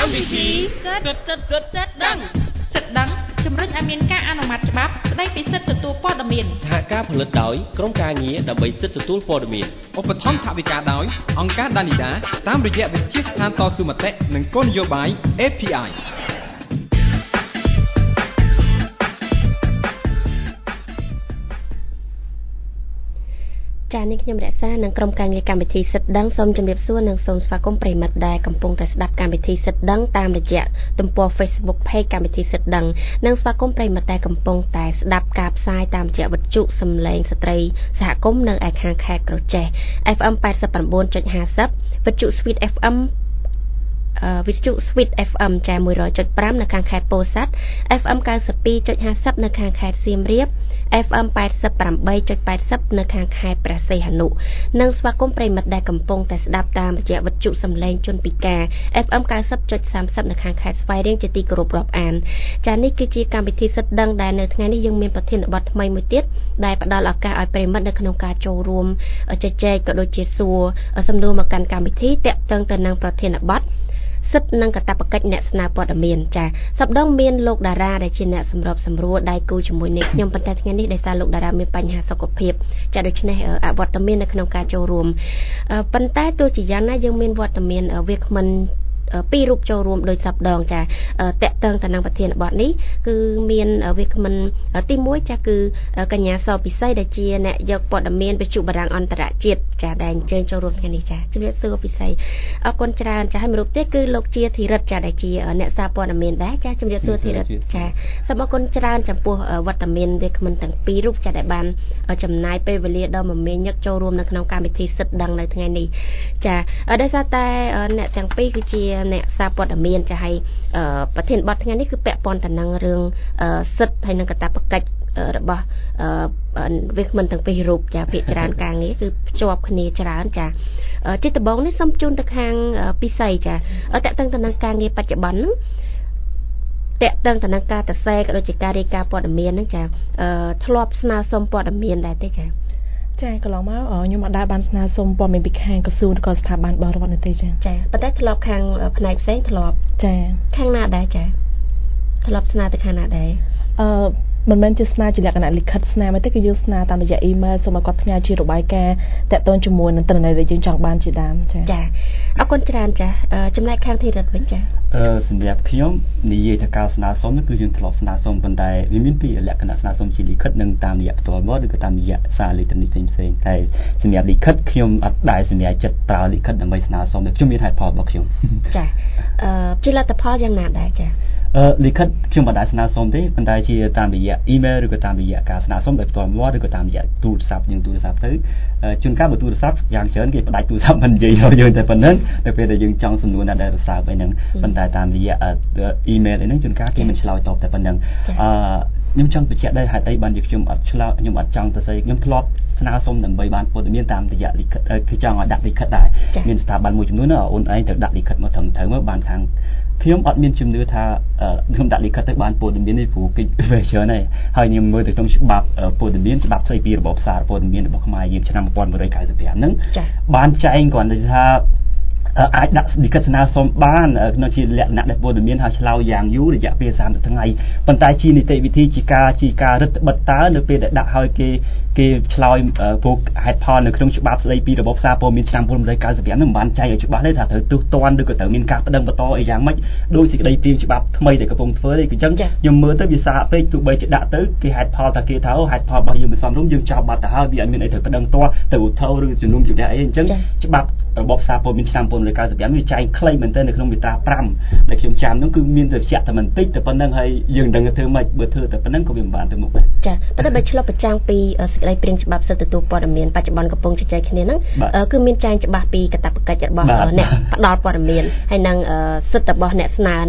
កម្មវិធីសិទ្ធដឹងជំរុញឲ្យមានការអនុម័តច្បាប់ស្តីពីសិទ្ធិទទួលព័ត៌មានសហការផលិតដោយក្រុមការងារដើម្បីសិទ្ធិទទួលព័ត៌មានឧបត្ថម្ភថវិកាដោយអង្គការដានីដាតាមរយៈវិទ្យាស្ថានតស៊ូមតិនិងគោលនយោបាយ API ចា៎នេះខ្ញុំរក្សានឹងក្រុមការងារកម្មវិធីសិទ្ធិដឹងសូមជម្រាបសួរនិងសូមស្វាគមន៍ប្រិមិត្តដែលកំពុងតែស្ដាប់កម្មវិធីសិទ្ធិដឹងតាមរយៈទំព័រ Facebook Page កម្មវិធីសិទ្ធិដឹងនិងស្វាគមន៍ប្រិមិត្តដែលកំពុងតែស្ដាប់ការផ្សាយតាមរយៈវិទ្យុសំឡេងស្ត្រីសហគមន៍នៅឯខាងខេត្តក្រចេះ FM 89.50 វិទ្យុ Sweet FM វិទ្យុ Sweet FM ចា 100.5 នៅខាងខេត្តពោធិ៍សាត់ FM 92.50 នៅខាងខេត្តសៀមរាប FM 88.80 នៅខាងខេត្តព្រះសីហនុនិងស្វាគមន៍ប្រិមិត្តដែលកំពុងតែស្ដាប់តាមរយៈវិទ្យុសំឡេងជនពិការ FM 90.30 នៅខាងខេត្តស្វាយរៀងជាទីគោរពរាប់អានចានេះគឺជាកម្មវិធីសិទ្ធិដឹងដែលនៅថ្ងៃនេះយើងមានប្រធានបទថ្មីមួយទៀតដែលផ្ដល់ឱកាសឲ្យប្រិមិត្តនៅក្នុងការចូលរួមជជែកក៏ដូចជាសួរសំណួរមកកាន់កម្មវិធីតាក់ទងទៅនឹងប្រធានបទសិទ្ធិនិងកាតព្វកិច្ចអ្នកស្នើព័ត៌មានចាសប្ដងមានលោកតារាដែលជាអ្នកសម្របសម្រួលដៃគូជាមួយនេះខ្ញុំប៉ុន្តែថ្ងៃនេះដោយសារលោកតារាមានបញ្ហាសុខភាពចាដូច្នេះអវត្តមាននៅក្នុងការចូលរួមប៉ុន្តែទោះជាយ៉ាងណាយើងមានវត្តមានវាគ្មិនពីររូបចូលរួមដោយសប្ដងចាតាក់ទងទៅនឹងប្រធានបទនេះគឺមានវាគ្មិនទី1ចាគឺកញ្ញាសពិសីដែលជាអ្នកយកព័ត៌មានវិទ្យុបារាំងអន្តរជាតិចាដែលអញ្ជើញចូលរួមថ្ងៃនេះចាជំរាបសួរពិសីអរគុណច្រើនចាហើយមួយរូបទៀតគឺលោកជាធីរិតចាដែលជាអ្នកសារព័ត៌មានដែរចាជំរាបសួរធីរិតចាសូមអរគុណច្រើនចំពោះវត្តមានវាគ្មិនទាំងពីររូបចាដែលបានចំណាយពេលវេលាដ៏មមាញឹកចូលរួមនៅក្នុងកម្មវិធីសិទ្ធិដឹងនៅថ្ងៃនេះចាដោយសារតែអ្នកទាំងពីរគឺជាអ្នកសារព័ត៌មានចាឲ្យប្រធានបទថ្ងៃនេះគឺពាក់ព័ន្ធទៅនឹងរឿងសិទ្ធិហើយនិងកាតព្វកិច្ចរបស់វាគ្មិនទាំងពីររូបចាភាគច្រើនការងារគឺភ្ជាប់គ្នាច្រើនចាជាដំបូងនេះសូមជូនទៅខាងពិសីចាតាក់ទងទៅនឹងការងារបច្ចុប្បន្នហ្នឹងតាក់ទងទៅនឹងការសរសេរក៏ដូចជាការរាយការណ៍ព័ត៌មានហ្នឹងចាធ្លាប់ស្នើសុំព័ត៌មានដែរទេចាចាកន្លងមកខ្ញុំអត់ដែរបានស្នើសុំព័ត៌មានពីខាងក្រសួងក៏ស្ថាប័នបរិវត្តន៍នោះទេចាប៉ុន្តែធ្លាប់ខាងផ្នែកផ្សេងធ្លាប់ចាខាងណាដែរចាធ្លាប់ស្នើទៅខាងណាដែរមិនមែនជាស្នើជាលក្ខណៈលិខិតស្នើមកទេគឺយើងស្នើតាមរយៈអ៊ីមែលសូមឲ្យគាត់ផ្ញើជារបាយការណ៍តាក់ទងជាមួយនឹងទិន្នន័យដែលយើងចង់បានជាដើមចាអរគុណច្រើនចាចំណែកខាងធីរិតវិញចាសម្រាប់ខ្ញុំនិយាយថាការស្នើសុំគឺយើងធ្លាប់ស្នើសុំប៉ុន្តែវាមានពីរលក្ខណៈស្នើសុំជាលិខិតនិងតាមរយៈផ្ទាល់មកឬក៏តាមរយៈសារអេឡិចត្រូនិកផ្សេងៗតែសម្រាប់លិខិតខ្ញុំអត់ដែរសម្រាប់ចិត្តប្រើលិខិតដើម្បីស្នើសុំតែខ្ញុំមានហេតុផលរបស់ខ្ញុំចាជាលទ្ធផលយ៉ាងណាដែរចាលិខិតខ្ញុំមិនដែរស្នើសុំទេប៉ុន្តែជាតាមរយៈអ៊ីមែលឬក៏តាមរយៈការស្នើសុំដោយផ្ទាល់មាត់ឬក៏តាមរយៈទូរស័ព្ទយើងទូរស័ព្ទទៅជួនកាលបើទូរស័ព្ទយ៉ាងច្រើនគេផ្ដាច់ទូរស័ព្ទមិននិយាយដល់យើងតែប៉ុណ្្នឹងតែពេលដែលយើងចង់សំណួរណាដែលរសើបអីហ្នឹងប៉ុន្តែតាមរយៈអ៊ីមែលអីហ្នឹងជួនកាលគេមិនឆ្លើយតបតែប៉ុណ្្នឹងខ្ញុំចង់បញ្ជាក់ដែរហេតុអីបានជាខ្ញុំអត់ឆ្លើយខ្ញុំអត់ចង់ទៅស្អីខ្ញុំធ្លាប់ស្នើសុំដើម្បីបានព័ត៌មានតាមរយៈលិខិតគឺចង់ឲ្យដាក់លិខិតដែរមានស្ថាប័នមួយចំនួនអូនឯងត្រូវដាក់លិខិតមកត្រឹមត្រូវមកបានខាងខ្ញុំអត់មានជំនឿថាខ្ញុំដាក់លិខិតទៅបានព័ត៌មាននេះព្រោះគេវាច្រើនហើយខ្ញុំមើលទៅក្នុងច្បាប់ព័ត៌មានច្បាប់ស្តីពីរបបសារព័ត៌មានរបស់ខ្មែរយើងឆ្នាំ1995ហ្នឹងបានចែងគ្រាន់តែថាអាចដាក់លិខិតស្នើសុំបានក្នុងជាលក្ខណៈដែលព័ត៌មានហើយឆ្លើយយ៉ាងយូររយៈពេល30ថ្ងៃប៉ុន្តែជានីតិវិធីជាការរឹតបន្តឹងតើនៅពេលដែលដាក់ឲ្យគេឆ្លើយពួកហេតុផលនៅក្នុងច្បាប់ស្តីពីរបបសារព័ត៌មានឆ្នាំ1995ហ្នឹងមិនបានចែងឲ្យច្បាស់ទេថាត្រូវទោសទណ្ឌឬក៏ត្រូវមានការប្តឹងបន្តអីយ៉ាងម៉េចដោយសេចក្តីព្រាងច្បាប់ថ្មីដែលកំពុងធ្វើទេអញ្ចឹងខ្ញុំមើលទៅវាសារពេកទោះបីជាដាក់ទៅគេហេតុផលថាគេថាហេតុផលរបស់យើងមិនសមរម្យយើងចោលបាត់ទៅហើយវាអត់មានអីត្រូវប្តឹងទាស់ទៅឧទ្ធរឬជំនុំជម្រះអីអញ្ចឹងច្បាប់របបសារព័ត៌មានឆ្នាំ1995វាចែងខ្លីមែនទែននៅក្នុងមាត្រា5ដែលខ្ញុំចាំនោះគឺមានតែជាក់តែបន្តិចតែប៉ុណ្្នឹងហើយយើងដឹងថាធ្វើម៉េចបើធ្វើតែប៉ុណ្្នឹងក៏វាមិនបានទៅមុខដែរចាប៉ុន្តែបើឆ្លុះបញ្ចាំងពីសេចក្តីព្រាងច្បាប់សិទ្ធិទទួលព័ត៌មានបច្ចុប្បន្នកំពុងជជែកគ្នាហ្នឹងគឺមានចែងច្បាស់ពីកាតព្វកិច្ចរបស់អ្នកផ្ដល់ព័ត៌មានហើយនិងសិទ្ធិរបស់អ្នកស្នើហ្នឹង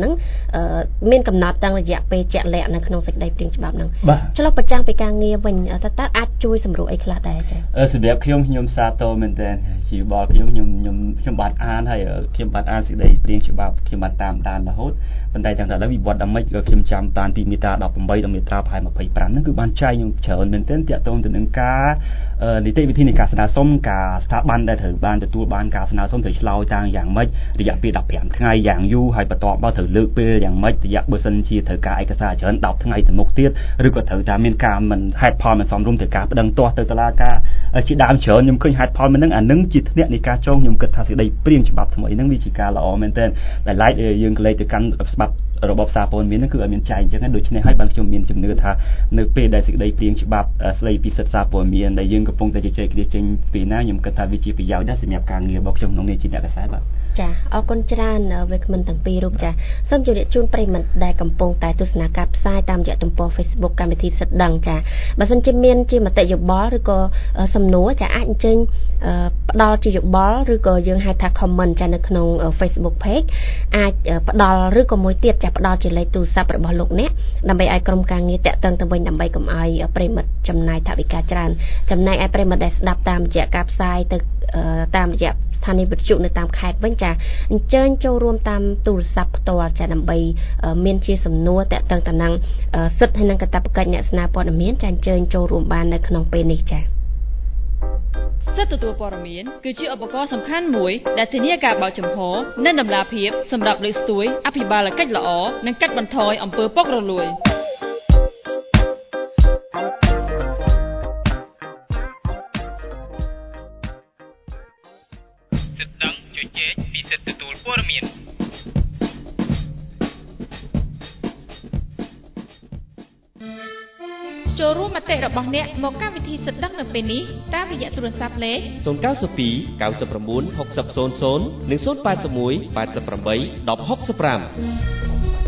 មានកំណត់តាមរយៈពេលជាក់លាក់នៅក្នុងសេចក្តីព្រាងច្បាប់ហ្នឹងឆ្លុះប្រចាំងពីការងារវិញតើអាចជួយសម្រួលអីខ្លះដែរចាសម្រាប់ខ្ញុំសាទរមែនតើជាបលខ្ញុំបានអានហើយខ្ញុំបានអានសេចក្តីព្រាងច្បាប់ខ្ញុំបានតាមដានរហូតប៉ុន្តែចឹងតែដល់វិវត្តដល់មិនខ្ញុំចាំតានពីមាត្រា18ដល់មាត្រា25ហ្នឹងគឺបានចែកខ្ញុំច្រើនមែនទែនតាក់ទងទៅនឹងការនីតិវិធីនៃការស្នើសុំការស្ថាប័នដែលត្រូវបានទទួលបានការស្នើសុំត្រូវឆ្លើយតាមយ៉ាងម៉េចរយៈពេល15ថ្ងៃយ៉ាងយូរហើយបន្ទាប់មកត្រូវលើកពេលយ៉ាងម៉េចរយៈបើសិនជាត្រូវការឯកសារច្រើន10ថ្ងៃទៅមុខទៀតឬក៏ត្រូវតាមមានការមិនហេតុផលមិនសមរម្យត្រូវការប្តឹងទាស់ទៅតុលាការជាដើមច្រើនខ្ញុំឃើញហេតុផលមិនហ្នឹងអានឹងជាធ្នាក់នៃការចងខ្ញុំគិតថាសេចក្តីព្រាងច្បាប់ថ្មីហ្នឹងវាជាការល្អមែនទែនដែលឡែកយើងក៏លេខទៅកាន់ច្បាប់របបសារព័ត៌មានហ្នឹងគឺអត់មានចែកអញ្ចឹងដូច្នេះហើយបានខ្ញុំមានជំនឿថានៅពេលដែលសេចក្តីព្រាងច្បាប់ស្តីពីសិទ្ធិសារព័ត៌មានដែលយើងកំពុងតែជជែកគ្នាចេញពីណាខ្ញុំគិតថាវាជាប្រយោជន៍ដែរសម្រាប់ការងាររបស់ខ្ញុំក្នុងនាមជាអ្នកកាសែតបាទចាអរគុណច្រើនវាគ្មិនទាំងពីររូបចាសូមជម្រាបជូនប្រិយមិត្តដែលកំពុងតែទស្សនាការផ្សាយតាមរយៈទំព័រ Facebook កម្មវិធីសិទ្ធិដឹងចាបើសិនជាមានជាមតិយោបល់ឬក៏សំណួរចាអាចអញ្ជើញផ្ដល់ជាយោបល់ឬក៏យើងហៅថា comment ចានៅក្នុង Facebook page អាចផ្ដល់ឬក៏មួយទៀតចាផ្ដល់ជាលេខទូរស័ព្ទរបស់លោកអ្នកដើម្បីឲ្យក្រុមការងារតាក់ទងទៅវិញដើម្បីកុំឲ្យប្រិយមិត្តចំណាយថវិកាច្រើនចំណែកឯប្រិយមិត្តដែលស្ដាប់តាមរយៈការផ្សាយទៅតាមរយៈស្ថានីយវិទ្យុនៅតាមខេត្តវិញចាអញ្ជើញចូលរួមតាមទូរស័ព្ទផ្ទាល់ចាដើម្បីមានជាសំណួរតាក់ទងទៅនឹងសិទ្ធិហើយនឹងកាតព្វកិច្ចអ្នកស្នើព័ត៌មានចាអញ្ជើញចូលរួមបាននៅក្នុងពេលនេះចាសិទ្ធិទទួលព័ត៌មានគឺជាឧបករណ៍សំខាន់មួយដែលធានាការបើកចំហនិងតម្លាភាពសម្រាប់លើកស្ទួយអភិបាលកិច្ចល្អនិងកាត់បន្ថយអំពើពុករលួយចូលរួមមតិរបស់អ្នកមកកម្មវិធីសិទ្ធិដឹងនៅពេលនេះតាមរយៈទូរស័ព្ទលេខ 092 99 6000និង081 88 1065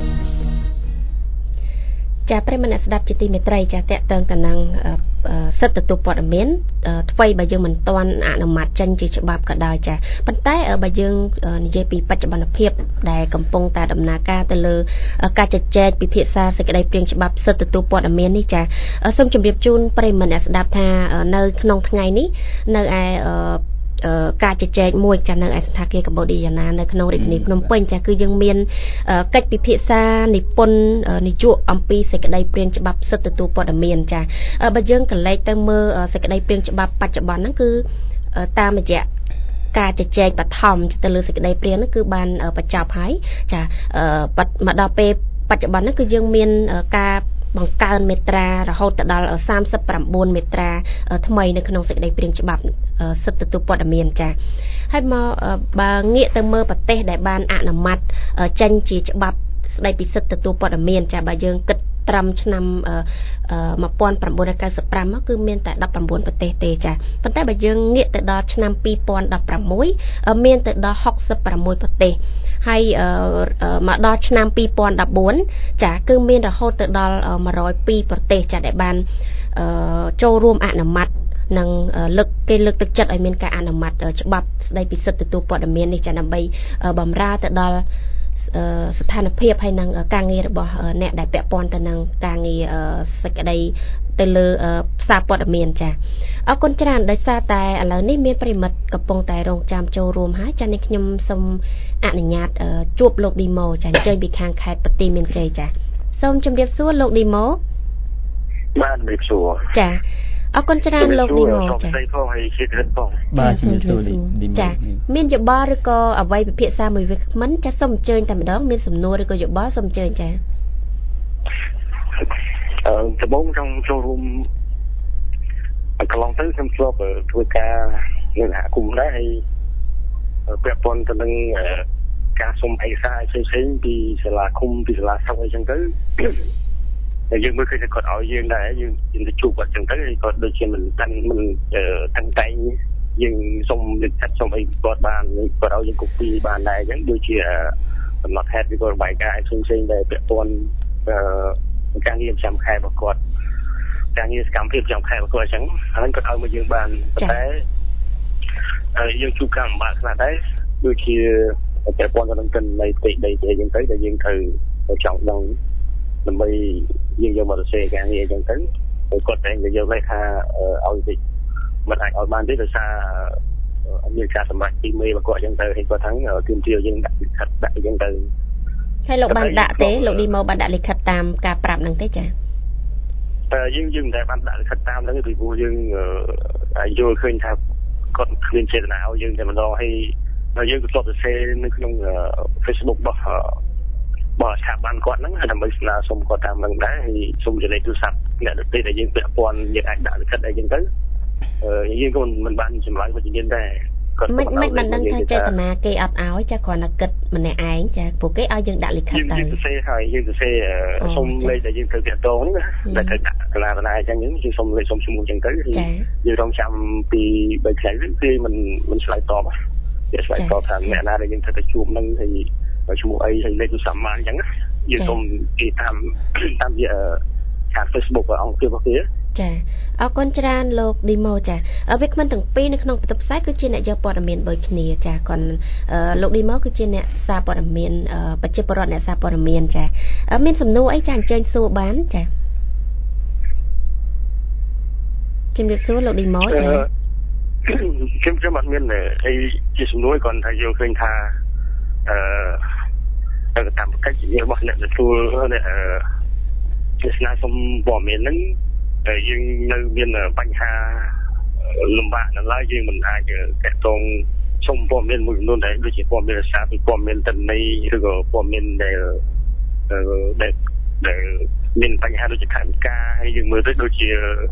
ចាប្រិយមិត្តអ្នកស្ដាប់ជាទីមេត្រីចាតេតឹងទៅនឹងសិទ្ធិទទួលព័ត៌មានថ្មីបើយើងមិនទាន់អនុម័តចេញជាច្បាប់ក៏ដោយចាប៉ុន្តែបើយើងនិយាយពីបច្ចុប្បន្នភាពដែលកំពុងតែដំណើរការទៅលើការជជែកពិភាក្សាសេចក្តីព្រាងច្បាប់សិទ្ធិទទួលព័ត៌មាននេះចាសូមជម្រាបជូនប្រិយមិត្តអ្នកស្ដាប់ថានៅក្នុងថ្ងៃនេះនៅឯការជជែកមួយចានៅឯសន្តាគារកម្ពុជាណានៅក្នុងរាជធានីភ្នំពេញចាគឺយើងមានកិច្ចពិភាក្សានិពន្ធនយោបាយអំពីសេចក្តីព្រាងច្បាប់សិទ្ធិទទួលព័ត៌មានចាបើយើងកលេចទៅមើលសេចក្តីព្រាងច្បាប់បច្ចុប្បន្នហ្នឹងគឺតាមរយៈការជជែកបឋមទៅលើសេចក្តីព្រាងហ្នឹងគឺបានបញ្ចប់ហើយចាមកដល់ពេលបច្ចុប្បន្នហ្នឹងគឺយើងមានការបង្កើនមេត្រារហូតដល់39មេត្រាថ្មីនៅក្នុងសេចក្តីព្រាងច្បាប់សិទ្ធិទទួលព័ត៌មានចាហើយមកបើងាកទៅមើលប្រទេសដែលបានអនុម័តចេញជាច្បាប់ស្តីពីសិទ្ធិទទួលព័ត៌មានចាបើយើងគិតត្រឹមឆ្នាំ1995មកគឺមានតែ19ប្រទេសទេចាប៉ុន្តែបើយើងងាកទៅដល់ឆ្នាំ2016មានទៅដល់66ប្រទេសហើយមកដល់ឆ្នាំ2014ចាគឺមានរហូតទៅដល់102ប្រទេសចាដែលបានចូលរួមអនុម័តនិងលើកទឹកចិត្តឲ្យមានការអនុម័តច្បាប់ស្តីពីសិទ្ធិទទួលព័ត៌មាននេះចាដើម្បីបម្រើទៅដល់ស្ថានភាពហើយនឹងការងាររបស់អ្នកដែលពាក់ព័ន្ធទៅនឹងការងារសេចក្តីទៅលើផ្សារព័ត៌មានចាអរគុណច្រើនដោយសារតែឥឡូវនេះមានប្រិមិត្តកំពុងតែរងចាំចូលរួមហើយចានេះខ្ញុំសូមអនុញ្ញាតជួបលោកឌីម៉ូចាអញ្ជើញពីខាងខេត្តបន្ទាយមានជ័យចាសូមជម្រាបសួរលោកឌីម៉ូបាទជម្រាបសួរចាអរគុណច្រើនលោកឌីម៉ូចាបាទជំរាបសួរឌីម៉ូចាមានយោបល់ឬក៏អ្វីពិភាក្សាមួយវាគ្មិនចាសូមអញ្ជើញតែម្ដងមានសំណួរឬក៏យោបល់សូមអញ្ជើញចាដំបូងចង់ចូលរួមកន្លងទៅខ្ញុំធ្លាប់ធ្វើការនៅសហគមន៍ដែរហើយពាក់ព័ន្ធទៅនឹងការសុំឯកសារផ្សេងៗពីសាលាឃុំពីសាលាស្រុកអីចឹងទៅតែយើងមើលឃើញតែគាត់ឲ្យយើងដែរយើងទៅជួបគាត់ចឹងទៅហើយគាត់ដូចជាមិនតាំងតែងយើងសុំលិខិតសុំអីគាត់បានគាត់ឲ្យយើងកូពីបានដែរអញ្ចឹងដូចជាកំណត់ហេតុពីគាត់បាយការផ្សេងៗដែលពាក់ព័ន្ធការងារប្រចាំខែរបស់គាត់ការងារសកម្មភាពប្រចាំខែរបស់គាត់អញ្ចឹងហើយគាត់ឲ្យមកយើងបានតែយើងជួបការលំបាកខ្លះដែរដូចជាពាក់ព័ន្ធទៅនឹងកិននៃផ្ទៃដីអីចឹងទៅដែលយើងត្រូវ trong đông làm bây dương vô một xe càng nghe chẳng tới còn tại người vô lấy tha ở gì mình ai ở ban tiếp là xa như ca sầm bạch tim mê và gọi chẳng tới thì có thắng ở kim chiêu nhưng đặt thật đại chẳng tới hay lộc ban đạ tế lộc đi màu ban đạ lịch khật tam cả prap năng tế chả dương tại ban đạ lịch khật tam đó thì cô dương vô khơi tháp còn khuyên xe nào dương thì mình lo hay nó dương có xe nó trong Facebook bỏ sạp ban quán nó hay là mình là xong có tam lần đá thì xong giờ này tôi sạp nhận được đây là dương vẹn quan những anh đã được cất đây dương tới dương còn mình ban chìm lại của chị đây mấy bạn đang thay chơi tận na cây áo áo cha còn là kịch mình này ai cha phụ cái ao dương đã lịch khắc tới dương xe hay dương xe xong lên để dương thực hiện tốt nữa để thực là này chẳng những xong lên xong xong chân tới thì dương trong trăm thì bây giờ khi mình lại tóm để lại tóm thành mẹ na để dương thực chụp nâng thì ở chung ấy thì lên tôi sắm mà chẳng dương xong thì tham dự chat Facebook và ông kia vào kia chà ở con tràn lộc đi màu chà ở việc mình từng piในក្នុងtập sách គឺជាអ្នកយកព័ត៌មានដូចគ្នាចាcònលោកឌីម៉ូគឺជាអ្នកសារព័ត៌មានប្រជាពលរដ្ឋអ្នកសារព័ត៌មានចាមានសំណួរអីចាអញ្ជើញសួរបានចាជំរាបសួរលោកឌីម៉ូចាខ្ញុំអត់មានអីជាសំណួរគាត់ថាយកឃើញថាតាមកិច្ចរបស់អ្នកទទួលជាស្នើសុំព័ត៌មានហ្នឹងយើងនៅមានបញ្ហាលំបាកនៅឡើយយើងមិនអាចតកតងសុំព័ត៌មានមួយចំនួនដែលដូចជាព័ត៌មានសារពីព័ត៌មានតិន័យឬក៏ព័ត៌មានដែលមានបញ្ហាដូចជាខាងការហើយយើងមើលទៅដូចជា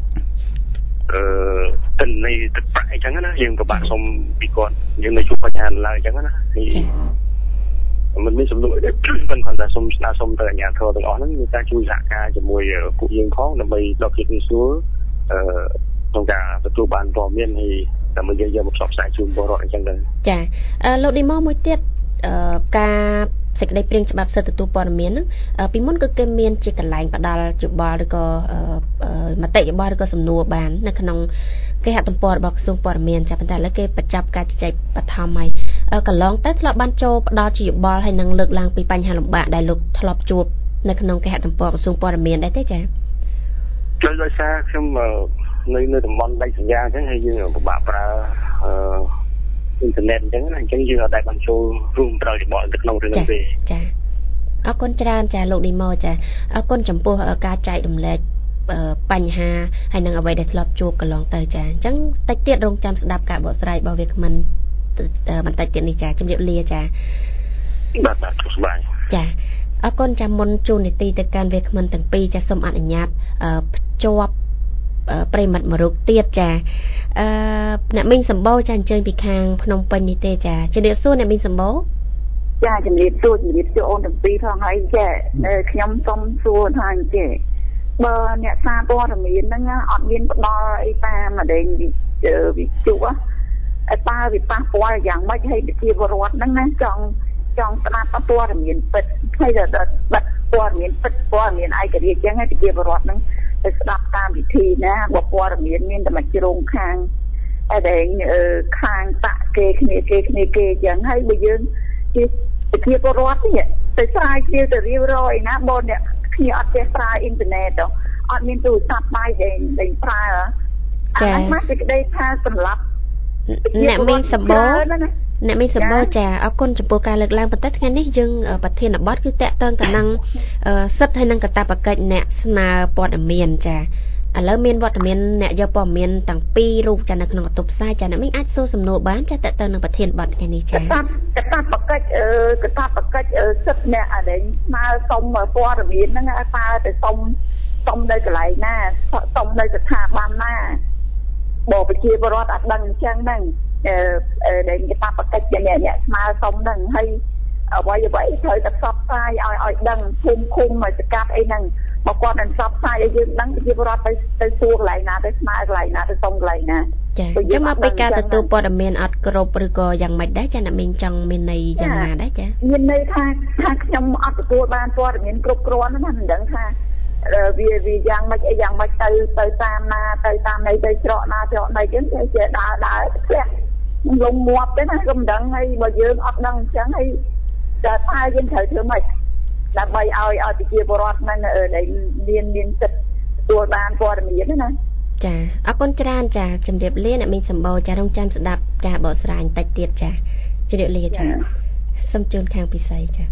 តិន័យទឹកប្រាក់អញ្ចឹងណាយើងពិបាកសុំពីគាត់យើងនៅជួបបញ្ហាឡើយអញ្ចឹងណាมันមានសំណួរទេប៉ុន្តែគាត់ថាសុំស្នើសុំទៅអាជ្ញាធរទាំងអស់ហ្នឹងមានការជួយសហការជាមួយពួកយើងផងដើម្បីដល់ភាពងាយស្រួលក្នុងការទទួលបានព័ត៌មានហើយដើម្បីយើងយកមកផ្សព្វផ្សាយជូនពលរដ្ឋអញ្ចឹងទៅចាលោកឌីម៉ូមួយទៀតការសេចក្តីព្រាងច្បាប់សិទ្ធិទទួលព័ត៌មានហ្នឹងពីមុនគឺគេមានជាកន្លែងផ្ដាល់យោបល់ឬក៏មតិយោបល់ឬក៏សំណួរបាននៅក្នុងគេហទំព័ររបស់ក្រសួងព័ត៌មានចាប៉ុន្តែឥឡូវគេបញ្ចប់ការជជែកបឋមហើយកន្លងទៅធ្លាប់បានចូលផ្ដល់ជាយោបល់ហើយនឹងលើកឡើងពីបញ្ហាលំបាកដែលលោកធ្លាប់ជួបនៅក្នុងគេហទំព័រក្រសួងព័ត៌មានដែរទេចាដោយសារខ្ញុំនៅតំបន់ដីសញ្ញាអញ្ចឹងហើយយើងពិបាកប្រើអ៊ីនធឺណិតអញ្ចឹងយើងអត់ដែលបានចូលរួមប្រើយោបល់ទៅក្នុងរឿងនេះទេចាអរគុណច្រើនចាលោកឌីម៉ូចាអរគុណចំពោះការចែករំលែកបញ្ហាហើយនឹងអ្វីដែលធ្លាប់ជួបកន្លងទៅចាអញ្ចឹងតិចទៀតរងចាំស្ដាប់ការបកស្រាយរបស់វាគ្មិនបន្តិចទៀតនេះចាជំរាបលាចាបាទសប្បាយចាអរគុណចាំមុនជូននីតិទៅកាន់វាគ្មិនទាំងពីរចាសូមអនុញ្ញាតភ្ជាប់ប្រិមិត្តមួយរូបទៀតចាអ្នកមីងសម្បូរចាអញ្ជើញពីខាងភ្នំពេញនេះទេចាជំរាបសួរអ្នកមីងសម្បូរចាជំរាបសួរអូនទាំងពីរផងហើយចាខ្ញុំសូមសួរថាអញ្ចឹងបើអ្នកសារព័ត៌មានហ្នឹងអត់មានផ្ដល់អីតាមម្ដេចវិទ្យុឲ្យតើវាប៉ះពាល់យ៉ាងម៉េចឲ្យប្រជាពលរដ្ឋហ្នឹងណាចង់ស្ដាប់ព័ត៌មានពិតហើយដល់បាត់ព័ត៌មានពិតព័ត៌មានឯករាជ្យអញ្ចឹងឲ្យប្រជាពលរដ្ឋហ្នឹងទៅស្ដាប់តាមវិធីណាបើព័ត៌មានមានតែមួយជ្រុងខាងតែខាងតាក់គេគ្នាអញ្ចឹងហើយបើយើងជាប្រជាពលរដ្ឋនេះទៅស្រាវជ្រាវទៅរៀបរយណាបើអ្នកគ្នាអត់ចេះប្រើអ៊ីនធឺណិតអត់មានទូរស័ព្ទបាយដែលប្រើអាហ្នឹងមកសេចក្តីថាសម្រាប់អ្នកមីងសម្បូរចាអរគុណចំពោះការលើកឡើងប៉ុន្តែថ្ងៃនេះយើងប្រធានបទគឺតាក់ទងទៅនឹងសិទ្ធិហើយនឹងកាតព្វកិច្ចអ្នកស្នើព័ត៌មានចាឥឡូវមានវត្តមានអ្នកយកព័ត៌មានទាំងពីររូបចានៅក្នុងបន្ទប់ផ្សាយចាអ្នកមីងអាចសួរសំណួរបានចាតាក់ទងនឹងប្រធានបទថ្ងៃនេះចាកាតព្វកិច្ចសិទ្ធិអ្នកដែលស្នើសុំព័ត៌មានហ្នឹងឲ្យតើទៅសុំនៅកន្លែងណាសុំនៅស្ថាប័នណាបើប្រជាពលរដ្ឋអត់ដឹងអញ្ចឹងហ្នឹងដែលកាតព្វកិច្ចអ្នកស្នើសុំហ្នឹងហើយអ្វីត្រូវតែផ្សព្វផ្សាយឲ្យដឹងភូមិឃុំឲ្យស្កាត់អីហ្នឹងបើគាត់មិនផ្សព្វផ្សាយឲ្យយើងដឹងប្រជាពលរដ្ឋទៅសួរកន្លែងណាទៅស្នើកន្លែងណាទៅសុំកន្លែងណាចាខ្ញុំមកពីការទទួលព័ត៌មានអត់គ្រប់ឬក៏យ៉ាងម៉េចដែរចាអ្នកមីងចង់មានន័យយ៉ាងណាដែរចាមានន័យថាខ្ញុំអត់ទទួលបានព័ត៌មានគ្រប់គ្រាន់ណាមិនដឹងថាវាយ៉ាងម៉េចអីយ៉ាងម៉េចទៅតាមណាទៅតាមណីទៅច្រកណាច្រកណីចឹងគេជាដើរផ្ទះលំងាប់ទេណាក៏មិនដឹងហើយបើយើងអត់ដឹងអញ្ចឹងហើយតើយើងត្រូវធ្វើម៉េចដើម្បីឲ្យប្រជាពលរដ្ឋហ្នឹងដែលមានសិទ្ធិទទួលបានព័ត៌មានណាចាអរគុណច្រើនចាជំរាបលាអ្នកមីងសម្បូរចារងចាំស្ដាប់ការបកស្រាយបន្តិចទៀតចាជំរាបលាចាសូមជូនខាងពិសីចា